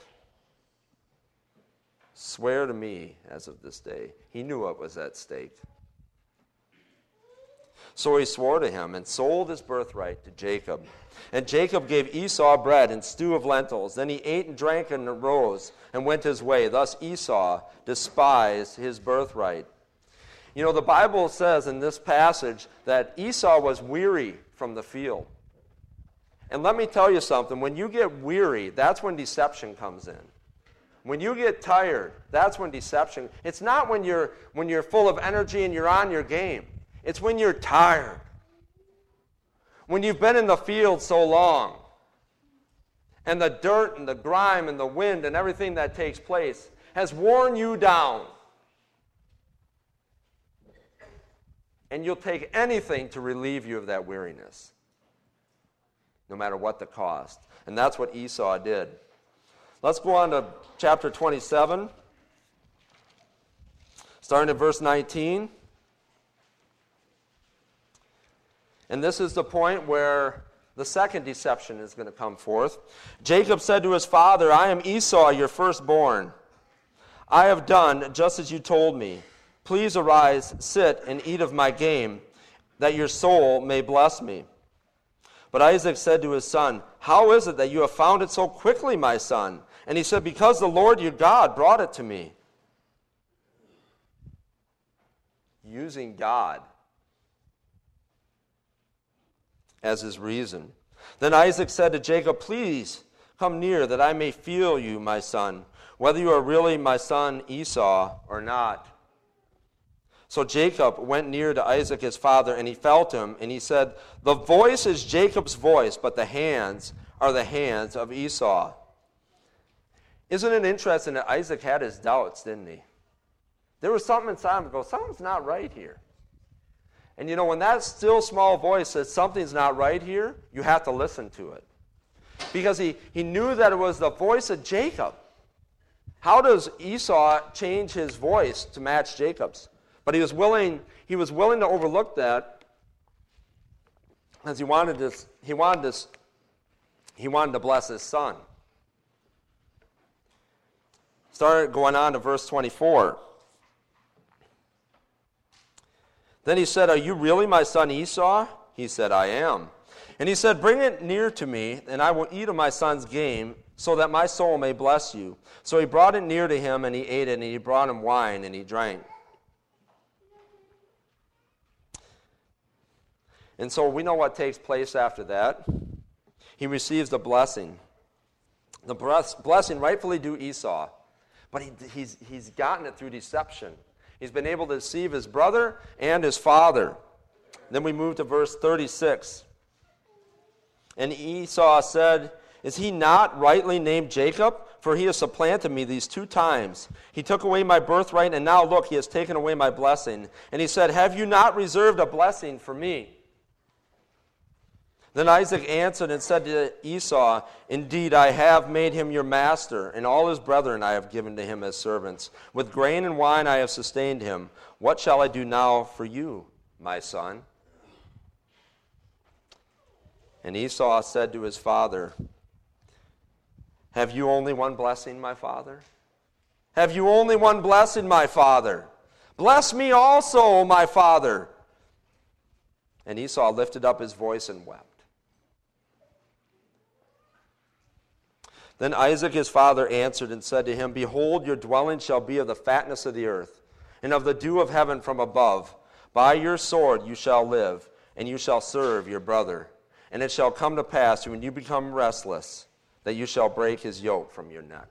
Swear to me as of this day. He knew what was at stake. So he swore to him and sold his birthright to Jacob. And Jacob gave Esau bread and stew of lentils. Then he ate and drank and arose and went his way. Thus Esau despised his birthright. You know, the Bible says in this passage that Esau was weary from the field. And let me tell you something. When you get weary, that's when deception comes in. When you get tired, that's when deception. It's not when you're when you're full of energy and you're on your game. It's when you're tired. When you've been in the field so long, and the dirt and the grime and the wind and everything that takes place has worn you down. And you'll take anything to relieve you of that weariness, no matter what the cost. And that's what Esau did. Let's go on to chapter twenty-seven, starting at verse nineteen. And this is the point where the second deception is going to come forth. Jacob said to his father, I am Esau, your firstborn. I have done just as you told me. Please arise, sit, and eat of my game, that your soul may bless me. But Isaac said to his son, how is it that you have found it so quickly, my son? And he said, because the Lord your God brought it to me. Using God as his reason. Then Isaac said to Jacob, please come near that I may feel you, my son, whether you are really my son Esau or not. So Jacob went near to Isaac his father, and he felt him, and he said, the voice is Jacob's voice, but the hands are the hands of Esau. Isn't it interesting that Isaac had his doubts, didn't he? There was something inside him that goes, something's not right here. And you know, when that still small voice says something's not right here, you have to listen to it. Because he, he knew that it was the voice of Jacob. How does Esau change his voice to match Jacob's? But he was willing, he was willing to overlook that because he wanted to, he wanted to, he wanted to bless his son. Started going on to verse twenty-four. Then he said, are you really my son Esau? He said, I am. And he said, bring it near to me, and I will eat of my son's game, so that my soul may bless you. So he brought it near to him, and he ate it, and he brought him wine, and he drank. And so we know what takes place after that. He receives the blessing. The blessing rightfully due Esau. But he, he's, he's gotten it through deception. He's been able to deceive his brother and his father. Then we move to verse thirty-six. And Esau said, is he not rightly named Jacob? For he has supplanted me these two times. He took away my birthright, and now look, he has taken away my blessing. And he said, have you not reserved a blessing for me? Then Isaac answered and said to Esau, indeed, I have made him your master, and all his brethren I have given to him as servants. With grain and wine I have sustained him. What shall I do now for you, my son? And Esau said to his father, have you only one blessing, my father? Have you only one blessing, my father? Bless me also, my father. And Esau lifted up his voice and wept. Then Isaac his father answered and said to him, behold, your dwelling shall be of the fatness of the earth, and of the dew of heaven from above. By your sword you shall live, and you shall serve your brother. And it shall come to pass, when you become restless, that you shall break his yoke from your neck.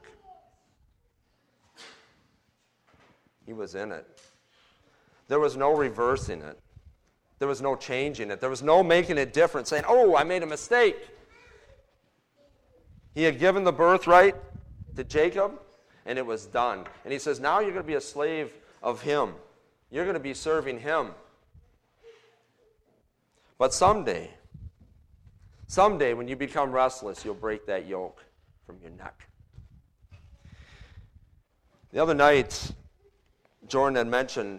He was in it. There was no reversing it. There was no changing it. There was no making it different, saying, oh, I made a mistake. He had given the birthright to Jacob, and it was done. And he says, now you're going to be a slave of him. You're going to be serving him. But someday, someday when you become restless, you'll break that yoke from your neck. The other night, Jordan had mentioned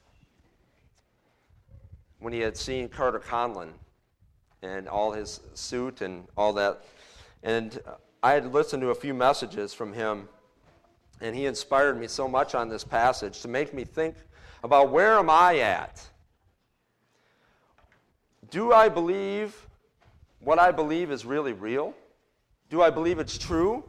when he had seen Carter Conlon and all his suit and all that. And I had listened to a few messages from him, and he inspired me so much on this passage to make me think about where am I at? Do I believe what I believe is really real? Do I believe it's true?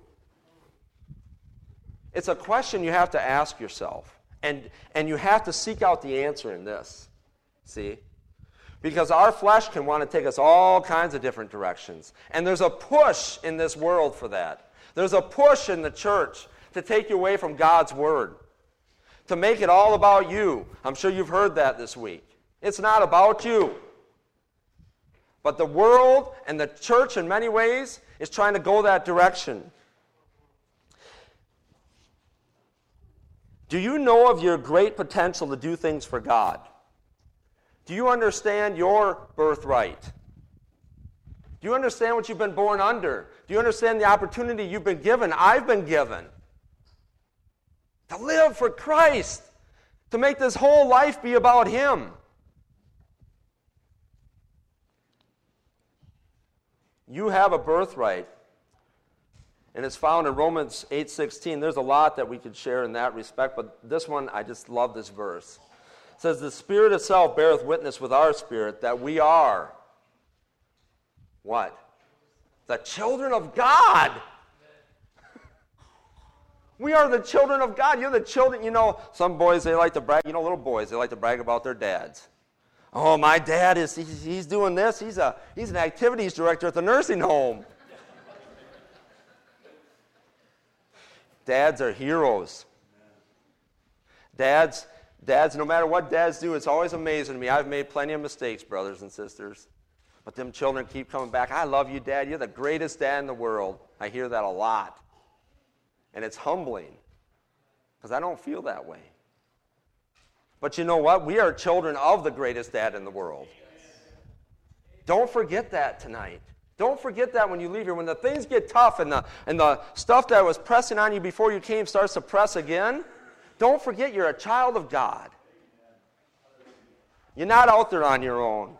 It's a question you have to ask yourself, and, and you have to seek out the answer in this. See? Because our flesh can want to take us all kinds of different directions. And there's a push in this world for that. There's a push in the church to take you away from God's word, to make it all about you. I'm sure you've heard that this week. It's not about you. But the world and the church in many ways is trying to go that direction. Do you know of your great potential to do things for God? Do you understand your birthright? Do you understand what you've been born under? Do you understand the opportunity you've been given, I've been given? To live for Christ. To make this whole life be about him. You have a birthright. And it's found in Romans eight sixteen. There's a lot that we could share in that respect, but this one, I just love this verse. It says, the Spirit itself beareth witness with our spirit that we are, what? The children of God. We are the children of God. You're the children. You know, some boys, they like to brag. You know, little boys, they like to brag about their dads. Oh, my dad is, he's, he's doing this. He's, a, he's an activities director at the nursing home. Dads are heroes. Dads, dads, no matter what dads do, it's always amazing to me. I've made plenty of mistakes, brothers and sisters. But them children keep coming back. I love you, Dad. You're the greatest dad in the world. I hear that a lot. And it's humbling because I don't feel that way. But you know what? We are children of the greatest dad in the world. Don't forget that tonight. Don't forget that when you leave here. When the things get tough and the, and the stuff that was pressing on you before you came starts to press again, don't forget you're a child of God. You're not out there on your own.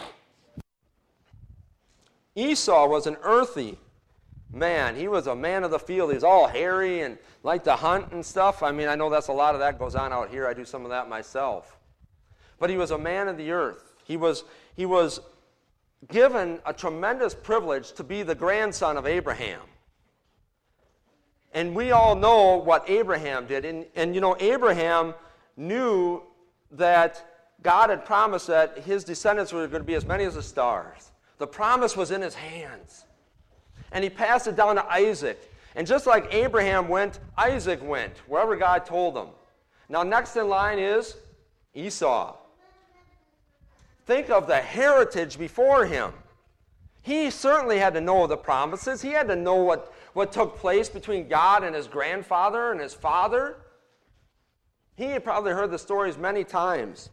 Esau was an earthy man. He was a man of the field. He was all hairy and liked to hunt and stuff. I mean, I know that's a lot of that goes on out here. I do some of that myself. But he was a man of the earth. He was, he was given a tremendous privilege to be the grandson of Abraham. And we all know what Abraham did. And, and you know, Abraham knew that God had promised that his descendants were going to be as many as the stars. The promise was in his hands. And he passed it down to Isaac. And just like Abraham went, Isaac went, wherever God told him. Now next in line is Esau. Think of the heritage before him. He certainly had to know the promises. He had to know what, what took place between God and his grandfather and his father. He had probably heard the stories many times.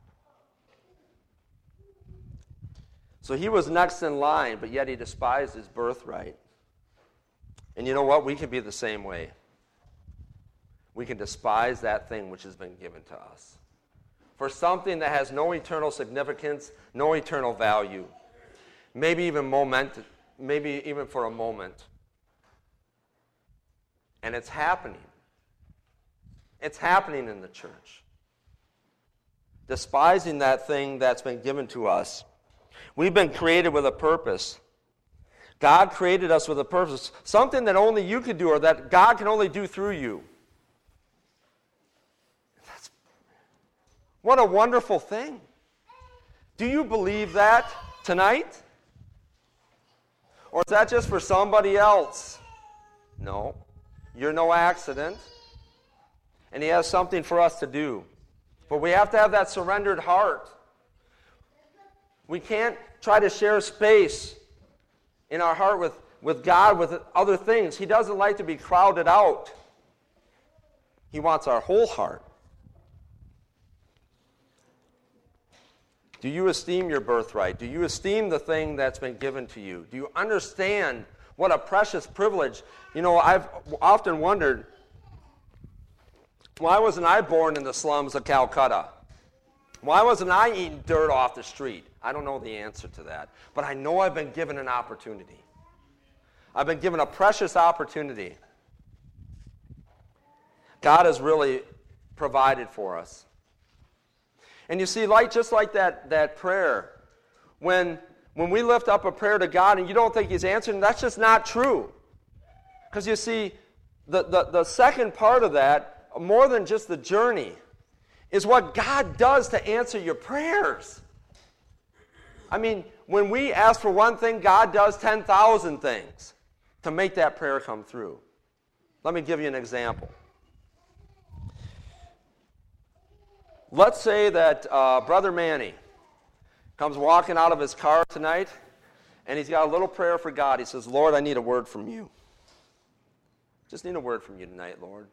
So he was next in line, but yet he despised his birthright. And you know what? We can be the same way. We can despise that thing which has been given to us for something that has no eternal significance, no eternal value, maybe even moment, maybe even for a moment. And it's happening. It's happening in the church. Despising that thing that's been given to us. We've been created with a purpose. God created us with a purpose, something that only you could do or that God can only do through you. That's, what a wonderful thing. Do you believe that tonight? Or is that just for somebody else? No. You're no accident. And He has something for us to do. But we have to have that surrendered heart. We can't try to share space in our heart with, with God, with other things. He doesn't like to be crowded out. He wants our whole heart. Do you esteem your birthright? Do you esteem the thing that's been given to you? Do you understand what a precious privilege? You know, I've often wondered, why wasn't I born in the slums of Calcutta? Why wasn't I eating dirt off the street? I don't know the answer to that. But I know I've been given an opportunity. I've been given a precious opportunity. God has really provided for us. And you see, like just like that, that prayer, when, when we lift up a prayer to God and you don't think He's answering, that's just not true. Because you see, the, the, the second part of that, more than just the journey, is what God does to answer your prayers. I mean, when we ask for one thing, God does ten thousand things to make that prayer come through. Let me give you an example. Let's say that uh, Brother Manny comes walking out of his car tonight, and he's got a little prayer for God. He says, Lord, I need a word from you. Just need a word from you tonight, Lord.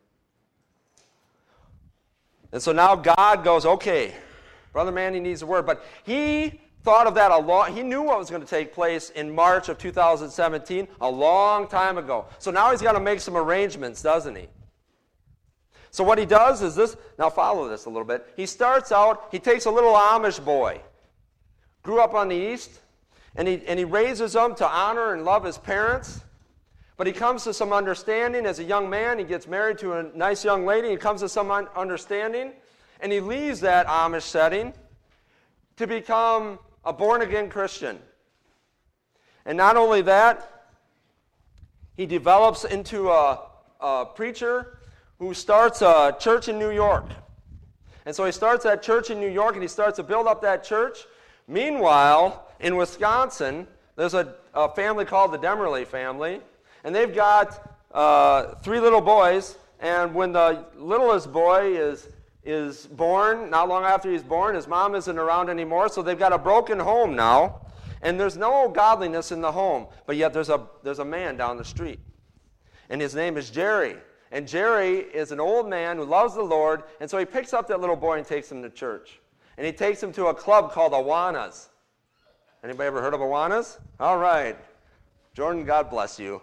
And so now God goes, okay, Brother Manny needs a word. But he thought of that a long, he knew what was going to take place in March of two thousand seventeen, a long time ago. So now he's got to make some arrangements, doesn't he? So what he does is this, now follow this a little bit. He starts out, he takes a little Amish boy, grew up on the east, and he, and he raises him to honor and love his parents. But he comes to some understanding as a young man. He gets married to a nice young lady. He comes to some un- understanding. And he leaves that Amish setting to become a born-again Christian. And not only that, he develops into a, a preacher who starts a church in New York. And so he starts that church in New York, and he starts to build up that church. Meanwhile, in Wisconsin, there's a, a family called the Demerly family, and they've got uh, three little boys, and when the littlest boy is, is born, not long after he's born, his mom isn't around anymore, so they've got a broken home now, and there's no godliness in the home, but yet there's a, there's a man down the street, and his name is Jerry. And Jerry is an old man who loves the Lord, and so he picks up that little boy and takes him to church. And he takes him to a club called Awanas. Anybody ever heard of Awanas? All right. Jordan, God bless you.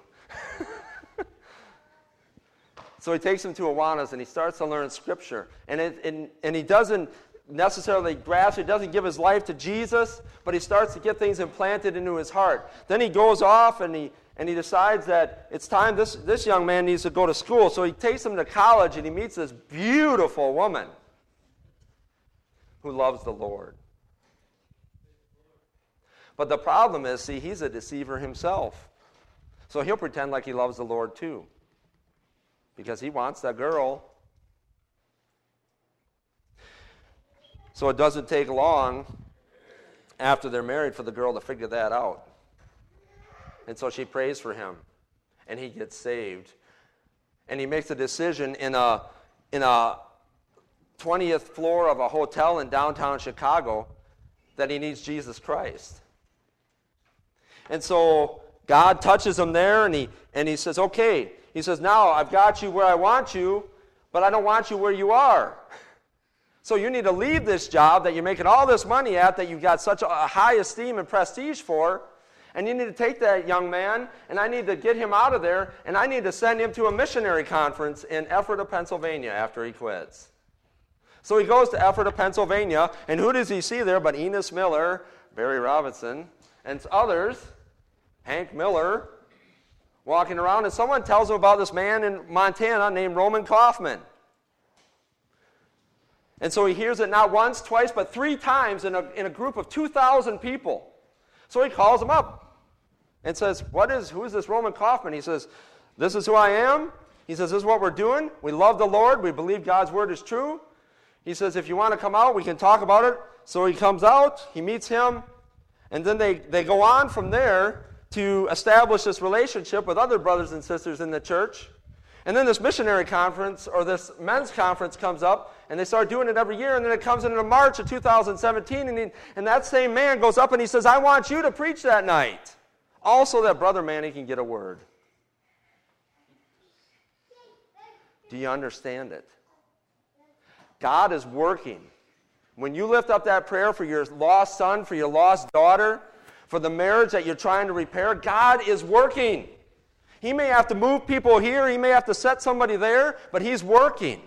So he takes him to Awanas, and he starts to learn Scripture. And, it, and, and he doesn't necessarily grasp, he doesn't give his life to Jesus, but he starts to get things implanted into his heart. Then he goes off, and he And he decides that it's time, this, this young man needs to go to school. So he takes him to college, and he meets this beautiful woman who loves the Lord. But the problem is, see, he's a deceiver himself. So he'll pretend like he loves the Lord too, because he wants that girl. So it doesn't take long after they're married for the girl to figure that out. And so she prays for him, and he gets saved. And he makes a decision in a, in a twentieth floor of a hotel in downtown Chicago that he needs Jesus Christ. And so God touches him there, and he, and he says, okay. He says, now I've got you where I want you, but I don't want you where you are. So you need to leave this job that you're making all this money at, that you've got such a high esteem and prestige for, and you need to take that young man, and I need to get him out of there, and I need to send him to a missionary conference in Ephrata, Pennsylvania after he quits. So he goes to Ephrata, Pennsylvania, and who does he see there but Enos Miller, Barry Robinson, and others, Hank Miller, walking around, and someone tells him about this man in Montana named Roman Kaufman. And so he hears it not once, twice, but three times in a, in a group of two thousand people. So he calls him up and says, "What is, who is this Roman Kaufman?" He says, "This is who I am." He says, "This is what we're doing. We love the Lord. We believe God's word is true." He says, "If you want to come out, we can talk about it." So he comes out, he meets him, and then they, they go on from there to establish this relationship with other brothers and sisters in the church. And then this missionary conference, or this men's conference, comes up, and they start doing it every year, and then it comes into March of two thousand seventeen, and, he, and that same man goes up and he says, "I want you to preach that night, also that Brother Manny can get a word." Do you understand it? God is working. When you lift up that prayer for your lost son, for your lost daughter, for the marriage that you're trying to repair, God is working. He may have to move people here, he may have to set somebody there, but he's working.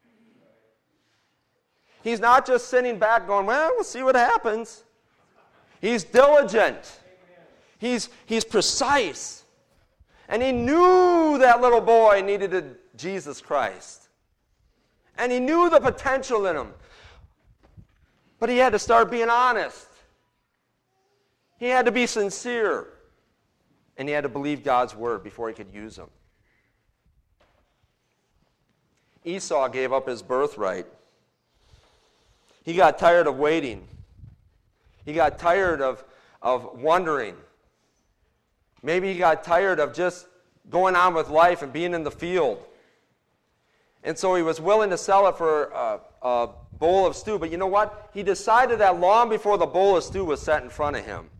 He's not just sitting back going, "Well, we'll see what happens." He's diligent. He's, he's precise. And he knew that little boy needed a Jesus Christ. And he knew the potential in him. But he had to start being honest. He had to be sincere. And he had to believe God's word before he could use him. Esau gave up his birthright. He got tired of waiting. He got tired of, of wondering. Maybe he got tired of just going on with life and being in the field. And so he was willing to sell it for a, a bowl of stew. But you know what? He decided that long before the bowl of stew was set in front of him.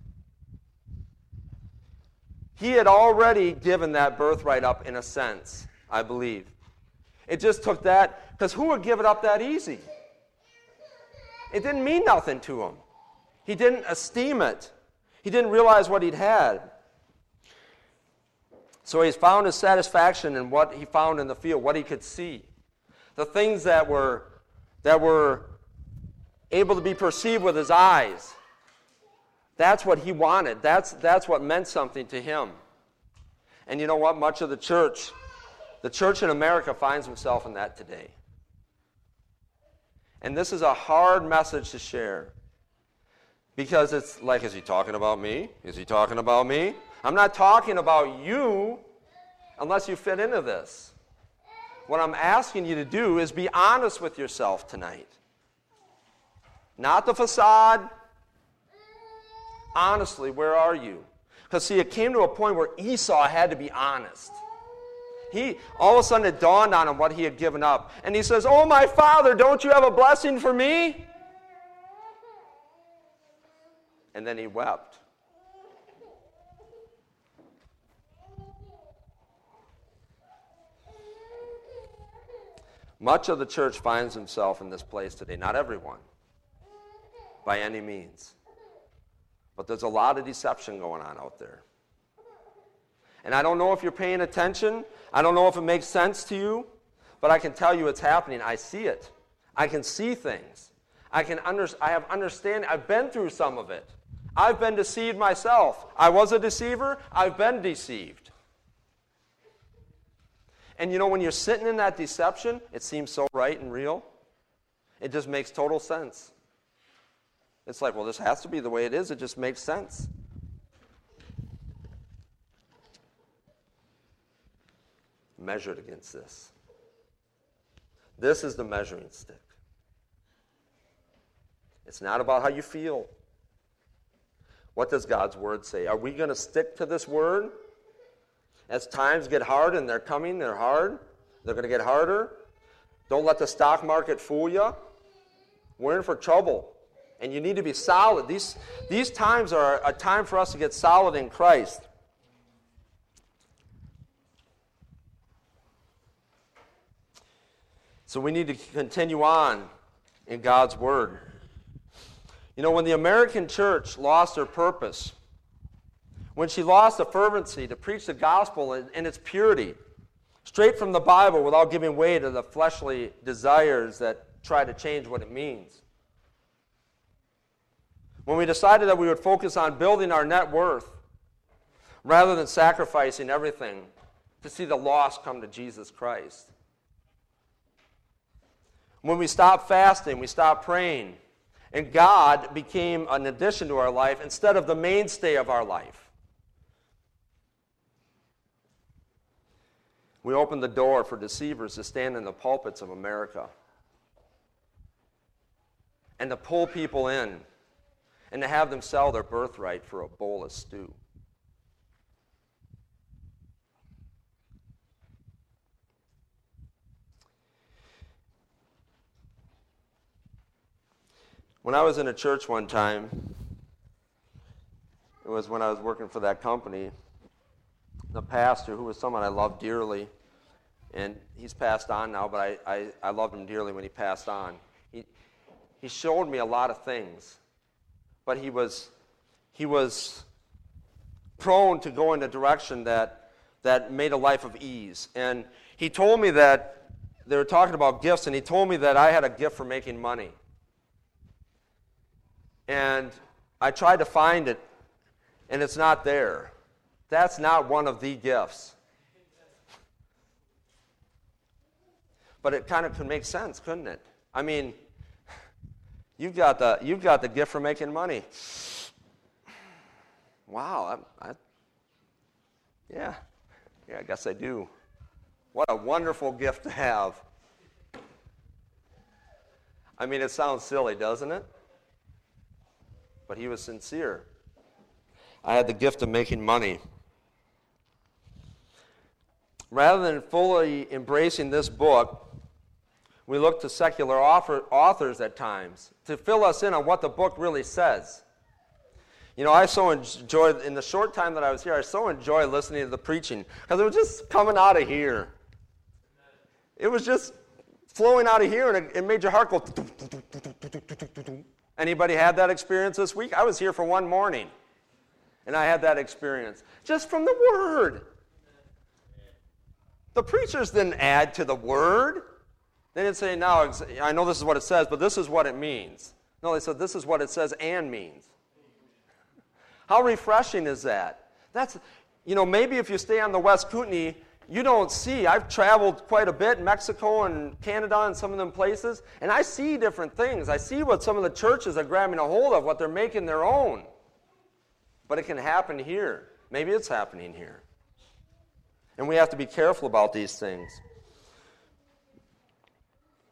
He had already given that birthright up in a sense, I believe. It just took that, because who would give it up that easy? It didn't mean nothing to him. He didn't esteem it. He didn't realize what he'd had. So he's found his satisfaction in what he found in the field, what he could see. The things that were, that were able to be perceived with his eyes. That's what he wanted. That's, that's what meant something to him. And you know what? Much of the church, the church in America finds himself in that today. And this is a hard message to share. Because it's like, is he talking about me? Is he talking about me? I'm not talking about you unless you fit into this. What I'm asking you to do is be honest with yourself tonight. Not the facade. Honestly, where are you? Because, see, it came to a point where Esau had to be honest. He, all of a sudden, it dawned on him what he had given up. And he says, "Oh, my father, don't you have a blessing for me?" And then he wept. Much of the church finds himself in this place today. Not everyone, by any means. But there's a lot of deception going on out there. And I don't know if you're paying attention. I don't know if it makes sense to you. But I can tell you it's happening. I see it. I can see things. I can under, I have understanding. I've been through some of it. I've been deceived myself. I was a deceiver. I've been deceived. And you know, when you're sitting in that deception, it seems so right and real. It just makes total sense. It's like, well, this has to be the way it is. It just makes sense. Measured against this. This is the measuring stick. It's not about how you feel. What does God's word say? Are we going to stick to this word? As times get hard, and they're coming, they're hard. They're going to get harder. Don't let the stock market fool you. We're in for trouble. And you need to be solid. These, these times are a time for us to get solid in Christ. So we need to continue on in God's word. You know, when the American church lost her purpose, when she lost the fervency to preach the gospel in, in its purity, straight from the Bible without giving way to the fleshly desires that try to change what it means. When we decided that we would focus on building our net worth rather than sacrificing everything to see the lost come to Jesus Christ. When we stopped fasting, we stopped praying, and God became an addition to our life instead of the mainstay of our life. We opened the door for deceivers to stand in the pulpits of America and to pull people in and to have them sell their birthright for a bowl of stew. When I was in a church one time, it was when I was working for that company, the pastor, who was someone I loved dearly, and he's passed on now, but I, I, I loved him dearly when he passed on. He, he showed me a lot of things, but he was, he was prone to go in a direction that, that made a life of ease. And he told me that they were talking about gifts, and he told me that I had a gift for making money. And I tried to find it, and it's not there. That's not one of the gifts. But it kind of could make sense, couldn't it? I mean, you've got the you've got the gift for making money. Wow, I, I, yeah, yeah, I guess I do. What a wonderful gift to have. I mean, it sounds silly, doesn't it? But he was sincere. I had the gift of making money. Rather than fully embracing this book, we look to secular author, authors at times to fill us in on what the book really says. You know, I so enjoyed, in the short time that I was here, I so enjoyed listening to the preaching because it was just coming out of here. It was just flowing out of here, and it, it made your heart go. Anybody had that experience this week? I was here for one morning, and I had that experience just from the Word. The preachers didn't add to the Word. They didn't say, "Now, I know this is what it says, but this is what it means." No, they said, "This is what it says and means." How refreshing is that? That's, you know, maybe if you stay on the West Kootenai, you don't see. I've traveled quite a bit, Mexico and Canada and some of them places, and I see different things. I see what some of the churches are grabbing a hold of, what they're making their own. But it can happen here. Maybe it's happening here. And we have to be careful about these things.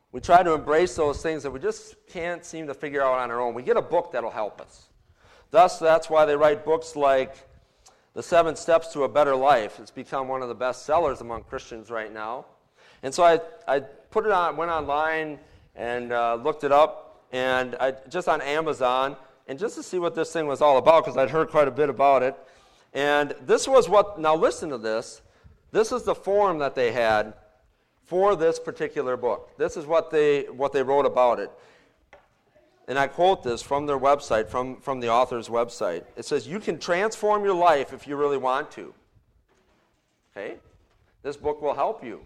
We try to embrace those things that we just can't seem to figure out on our own. We get a book that'll help us. Thus, that's why they write books like The Seven Steps to a Better Life. It's become one of the best sellers among Christians right now. And so I, I put it on, went online and uh, looked it up, and I, just on Amazon, and just to see what this thing was all about, because I'd heard quite a bit about it. And this was what, now listen to this, this is the form that they had for this particular book. This is what they what they wrote about it. And I quote this from their website, from, from the author's website. It says, you can transform your life if you really want to. Okay? This book will help you.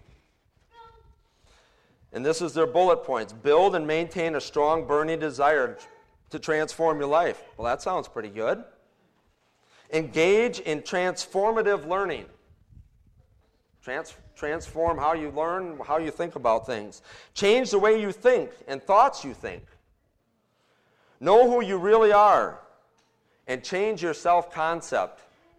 And this is their bullet points. Build and maintain a strong, burning desire to transform your life. Well, that sounds pretty good. Engage in transformative learning. Trans- transform how you learn, how you think about things. Change the way you think and thoughts you think. Know who you really are and change your self-concept.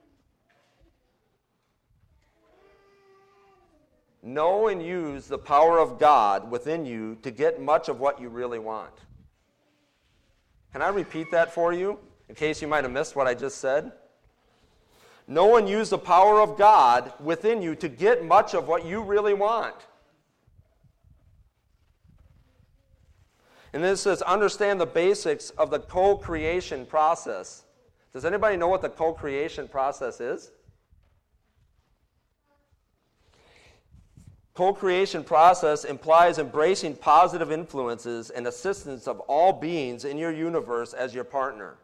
Know and use the power of God within you to get much of what you really want. Can I repeat that for you, in case you might have missed what I just said? Know and use the power of God within you to get much of what you really want. And then it says, understand the basics of the co-creation process. Does anybody know what the co-creation process is? Co-creation process implies embracing positive influences and assistance of all beings in your universe as your partner.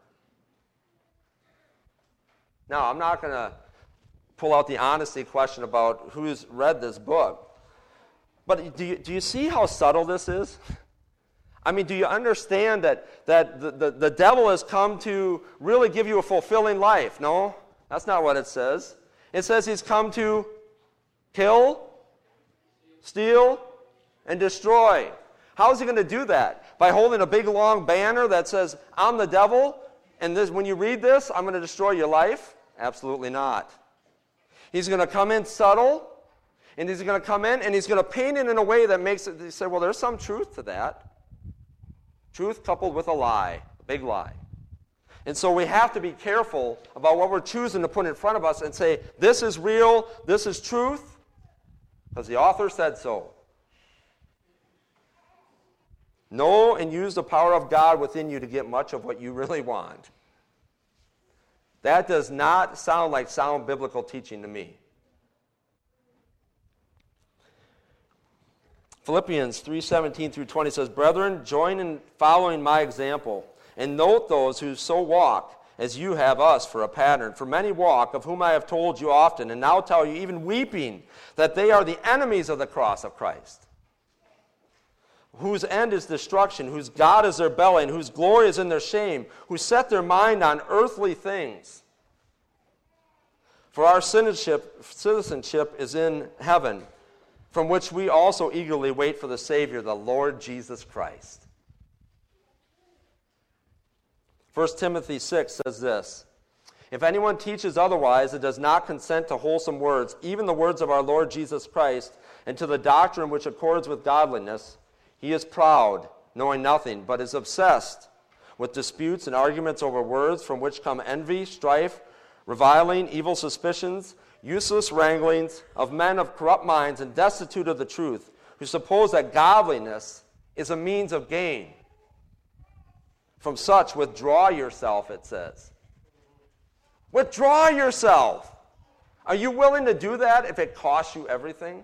Now, I'm not going to pull out the honesty question about who's read this book. But do you, do you see how subtle this is? I mean, do you understand that, that the, the, the devil has come to really give you a fulfilling life? No, that's not what it says. It says he's come to kill, steal, and destroy. How is he going to do that? By holding a big long banner that says, I'm the devil, and this, when you read this, I'm going to destroy your life? Absolutely not. He's going to come in subtle, and he's going to come in, and he's going to paint it in a way that makes it, you say, well, there's some truth to that. Truth coupled with a lie, a big lie. And so we have to be careful about what we're choosing to put in front of us and say, this is real, this is truth, because the author said so. Know and use the power of God within you to get much of what you really want. That does not sound like sound biblical teaching to me. Philippians three seventeen through twenty says, Brethren, join in following my example, and note those who so walk as you have us for a pattern. For many walk, of whom I have told you often, and now tell you, even weeping, that they are the enemies of the cross of Christ, whose end is destruction, whose God is their belly, and whose glory is in their shame, who set their mind on earthly things. For our citizenship, citizenship is in heaven, from which we also eagerly wait for the Savior, the Lord Jesus Christ. First Timothy six says this, If anyone teaches otherwise and does not consent to wholesome words, even the words of our Lord Jesus Christ, and to the doctrine which accords with godliness, he is proud, knowing nothing, but is obsessed with disputes and arguments over words, from which come envy, strife, reviling, evil suspicions, useless wranglings of men of corrupt minds and destitute of the truth, who suppose that godliness is a means of gain. From such withdraw yourself, it says. Withdraw yourself. Are you willing to do that if it costs you everything?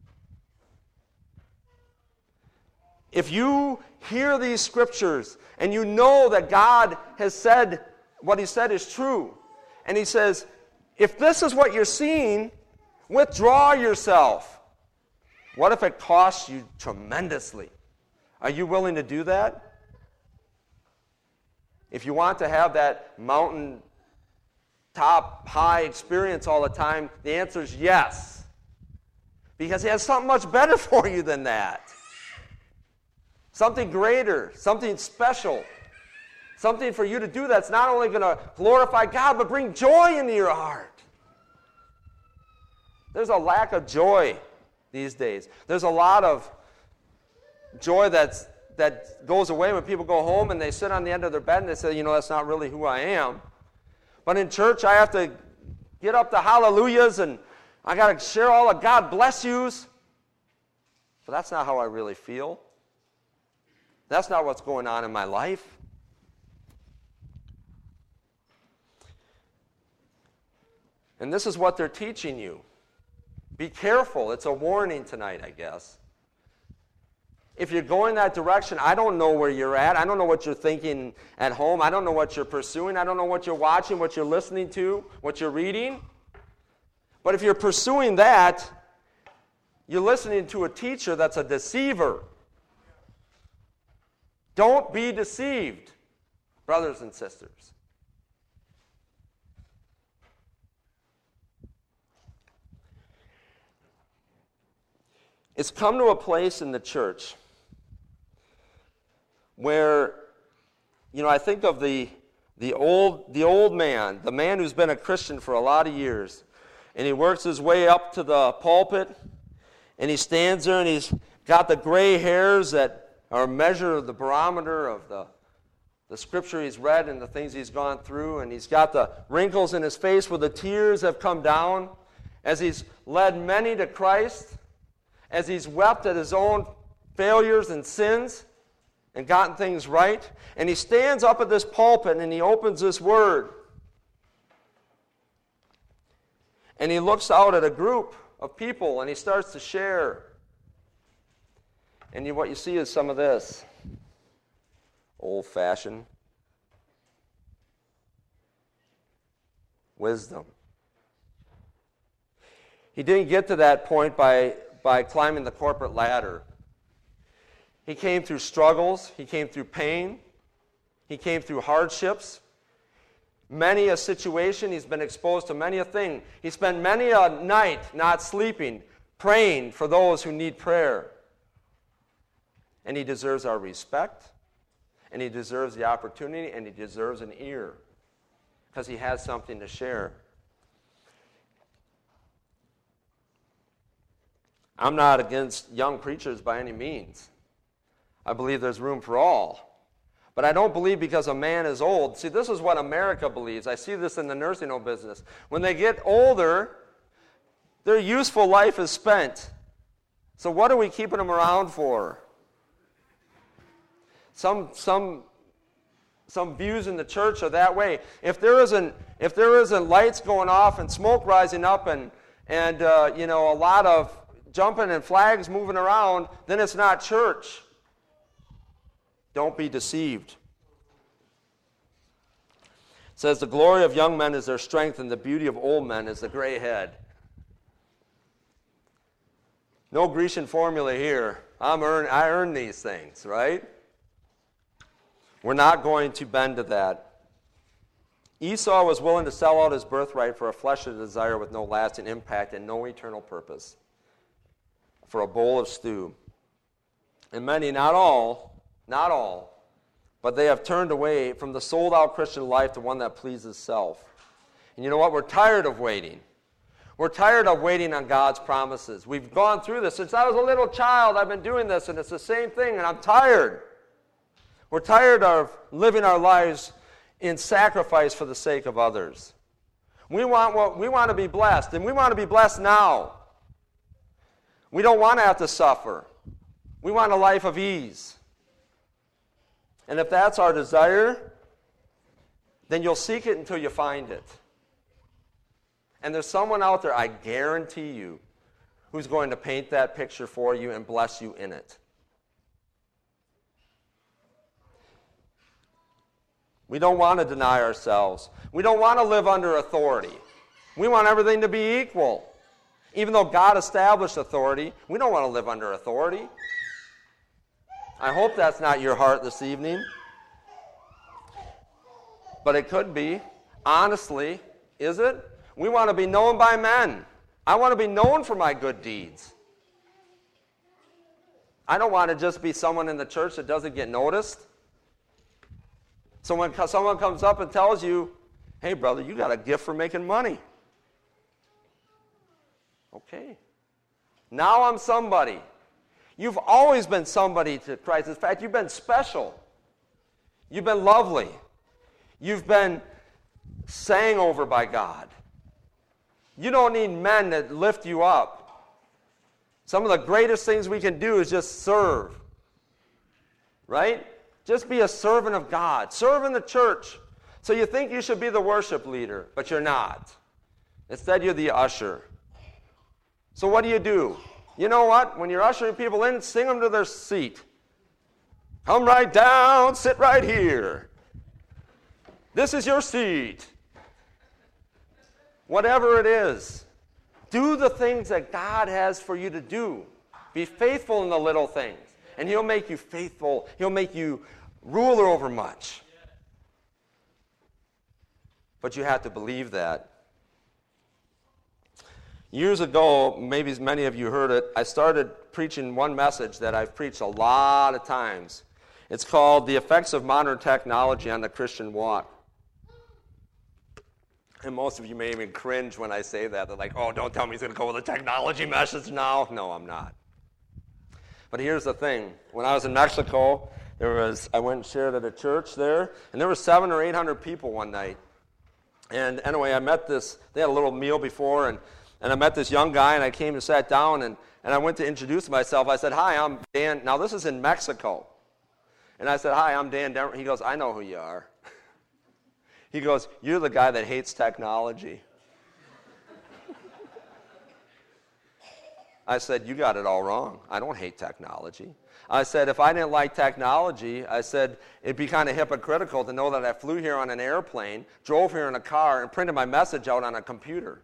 If you hear these scriptures and you know that God has said what he said is true, and he says, if this is what you're seeing, withdraw yourself. What if it costs you tremendously? Are you willing to do that? If you want to have that mountain top high experience all the time, the answer is yes. Because he has something much better for you than that. Something greater, something special. Something for you to do that's not only going to glorify God, but bring joy into your heart. There's a lack of joy these days. There's a lot of joy that's, that goes away when people go home and they sit on the end of their bed and they say, you know, that's not really who I am. But in church, I have to get up to hallelujahs and I got to share all the God bless yous. But that's not how I really feel. That's not what's going on in my life. And this is what they're teaching you. Be careful. It's a warning tonight, I guess. If you're going that direction, I don't know where you're at. I don't know what you're thinking at home. I don't know what you're pursuing. I don't know what you're watching, what you're listening to, what you're reading. But if you're pursuing that, you're listening to a teacher that's a deceiver. Don't be deceived, brothers and sisters. It's come to a place in the church where, you know, I think of the, the, old, the old man, the man who's been a Christian for a lot of years, and he works his way up to the pulpit, and he stands there, and he's got the gray hairs that are a measure of the barometer of the, the scripture he's read and the things he's gone through, and he's got the wrinkles in his face where the tears have come down as he's led many to Christ, as he's wept at his own failures and sins and gotten things right. And he stands up at this pulpit and he opens this word. And he looks out at a group of people and he starts to share. And you, what you see is some of this. Old-fashioned wisdom. He didn't get to that point by by climbing the corporate ladder. He came through struggles. He came through pain. He came through hardships. Many a situation. He's been exposed to many a thing. He spent many a night not sleeping, praying for those who need prayer. And he deserves our respect, and he deserves the opportunity, and he deserves an ear because he has something to share. I'm not against young preachers by any means. I believe there's room for all. But I don't believe because a man is old. See, this is what America believes. I see this in the nursing home business. When they get older, their useful life is spent. So what are we keeping them around for? Some, some, some views in the church are that way. If there isn't, if there isn't lights going off and smoke rising up and, and uh, you know, a lot of jumping and flags moving around, then it's not church. Don't be deceived. It says, the glory of young men is their strength, and the beauty of old men is the gray head. No Grecian formula here. I'm earn, I earn these things, right? We're not going to bend to that. Esau was willing to sell out his birthright for a fleshly desire with no lasting impact and no eternal purpose, for a bowl of stew. And many, not all, not all, but they have turned away from the sold-out Christian life to one that pleases self. And you know what? We're tired of waiting. We're tired of waiting on God's promises. We've gone through this. Since I was a little child, I've been doing this, and it's the same thing, and I'm tired. We're tired of living our lives in sacrifice for the sake of others. We want what we want to be blessed, and we want to be blessed now. We don't want to have to suffer. We want a life of ease. And if that's our desire, then you'll seek it until you find it. And there's someone out there, I guarantee you, who's going to paint that picture for you and bless you in it. We don't want to deny ourselves. We don't want to live under authority. We want everything to be equal. Even though God established authority, we don't want to live under authority. I hope that's not your heart this evening. But it could be. Honestly, is it? We want to be known by men. I want to be known for my good deeds. I don't want to just be someone in the church that doesn't get noticed. So when someone comes up and tells you, hey, brother, you got a gift for making money. Okay. Now I'm somebody. You've always been somebody to Christ. In fact, you've been special. You've been lovely. You've been sang over by God. You don't need men that lift you up. Some of the greatest things we can do is just serve. Right? Just be a servant of God. Serve in the church. So you think you should be the worship leader, but you're not. Instead, you're the usher. So what do you do? You know what? When you're ushering people in, sing them to their seat. Come right down, sit right here. This is your seat. Whatever it is, do the things that God has for you to do. Be faithful in the little things, and He'll make you faithful. He'll make you ruler over much. But you have to believe that. Years ago, maybe many of you heard it, I started preaching one message that I've preached a lot of times. It's called The Effects of Modern Technology on the Christian Walk. And most of you may even cringe when I say that. They're like, oh, don't tell me he's going to go with a technology message now. No, I'm not. But here's the thing. When I was in Mexico, there was I went and shared at a church there, and there were seven or eight hundred people one night. And anyway, I met this, they had a little meal before, and, and I met this young guy, and I came and sat down, and, and I went to introduce myself. I said, hi, I'm Dan. Now, this is in Mexico. And I said, hi, I'm Dan Denver. He goes, I know who you are. He goes, you're the guy that hates technology. I said, you got it all wrong. I don't hate technology. I said, if I didn't like technology, I said, it'd be kind of hypocritical to know that I flew here on an airplane, drove here in a car, and printed my message out on a computer.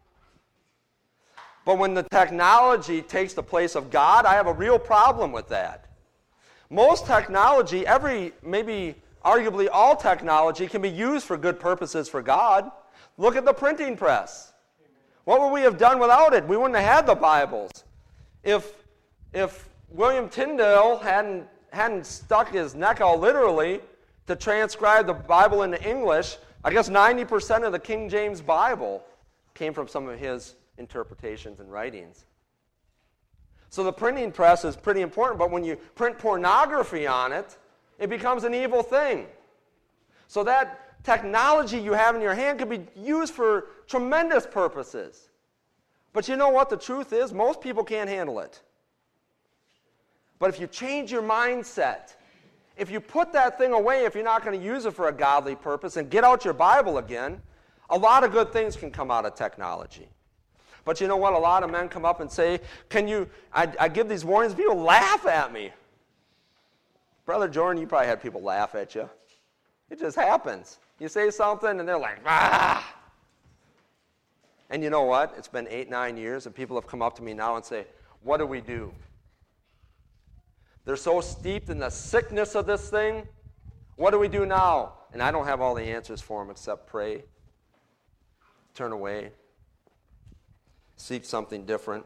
But when the technology takes the place of God, I have a real problem with that. Most technology, every, maybe arguably all technology, can be used for good purposes for God. Look at the printing press. What would we have done without it? We wouldn't have had the Bibles. If, if William Tyndale hadn't, hadn't stuck his neck out literally to transcribe the Bible into English, I guess ninety percent of the King James Bible came from some of his interpretations and writings. So the printing press is pretty important, but when you print pornography on it, it becomes an evil thing. So that technology you have in your hand can be used for tremendous purposes. But you know what the truth is? Most people can't handle it. But if you change your mindset, if you put that thing away, if you're not going to use it for a godly purpose, and get out your Bible again, a lot of good things can come out of technology. But you know what? A lot of men come up and say, can you, I, I give these warnings, people laugh at me. Brother Jordan, you probably had people laugh at you. It just happens. You say something and they're like, ah. And you know what? It's been eight, nine years and people have come up to me now and say, what do we do? They're so steeped in the sickness of this thing. What do we do now? And I don't have all the answers for them except pray, turn away, seek something different.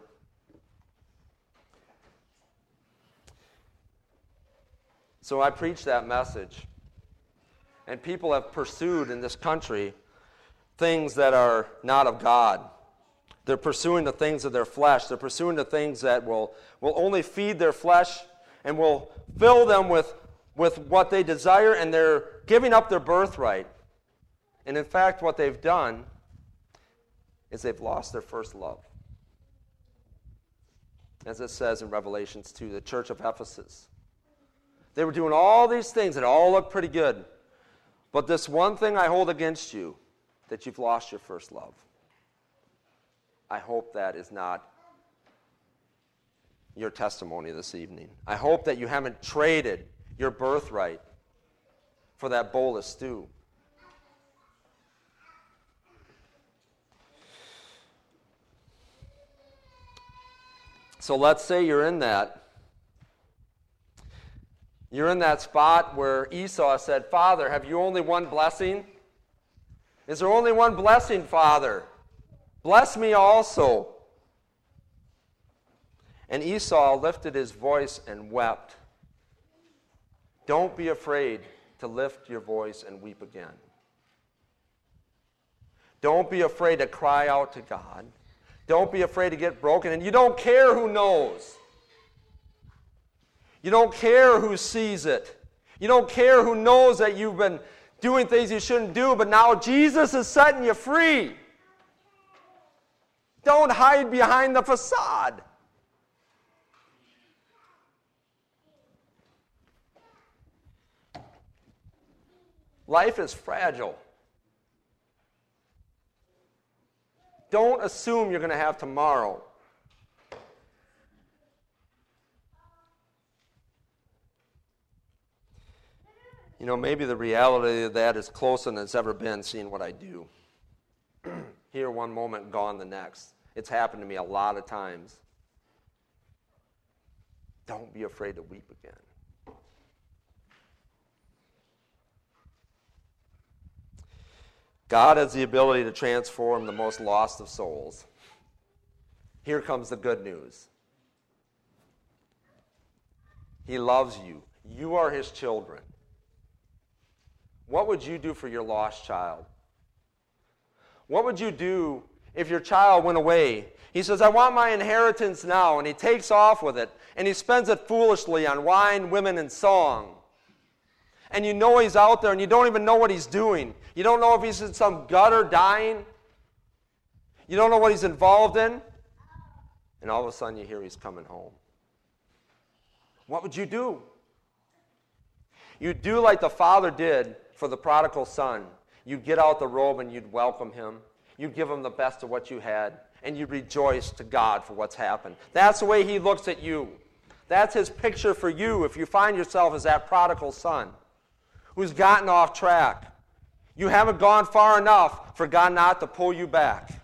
So I preached that message. And people have pursued in this country things that are not of God. They're pursuing the things of their flesh. They're pursuing the things that will, will only feed their flesh and will fill them with, with what they desire, and they're giving up their birthright. And in fact, what they've done is they've lost their first love. As it says in Revelations two, the church of Ephesus. They were doing all these things and it all looked pretty good. But this one thing I hold against you, that you've lost your first love. I hope that is not your testimony this evening. I hope that you haven't traded your birthright for that bowl of stew. So let's say you're in that. You're in that spot where Esau said, Father, have you only one blessing? Is there only one blessing, Father? Bless me also. And Esau lifted his voice and wept. Don't be afraid to lift your voice and weep again. Don't be afraid to cry out to God. Don't be afraid to get broken. And you don't care who knows. You don't care who sees it. You don't care who knows that you've been doing things you shouldn't do, but now Jesus is setting you free. Don't hide behind the facade. Life is fragile. Don't assume you're going to have tomorrow. You know, maybe the reality of that is closer than it's ever been seeing what I do. Here one moment, gone the next. It's happened to me a lot of times. Don't be afraid to weep again. God has the ability to transform the most lost of souls. Here comes the good news. He loves you. You are his children. What would you do for your lost child? What would you do if your child went away? He says, I want my inheritance now, and he takes off with it, and he spends it foolishly on wine, women, and song. And you know he's out there, and you don't even know what he's doing. You don't know if he's in some gutter dying. You don't know what he's involved in. And all of a sudden you hear he's coming home. What would you do? You'd do like the father did for the prodigal son. You'd get out the robe and you'd welcome him. You'd give him the best of what you had. And you'd rejoice to God for what's happened. That's the way he looks at you. That's his picture for you if you find yourself as that prodigal son who's gotten off track. You haven't gone far enough for God not to pull you back.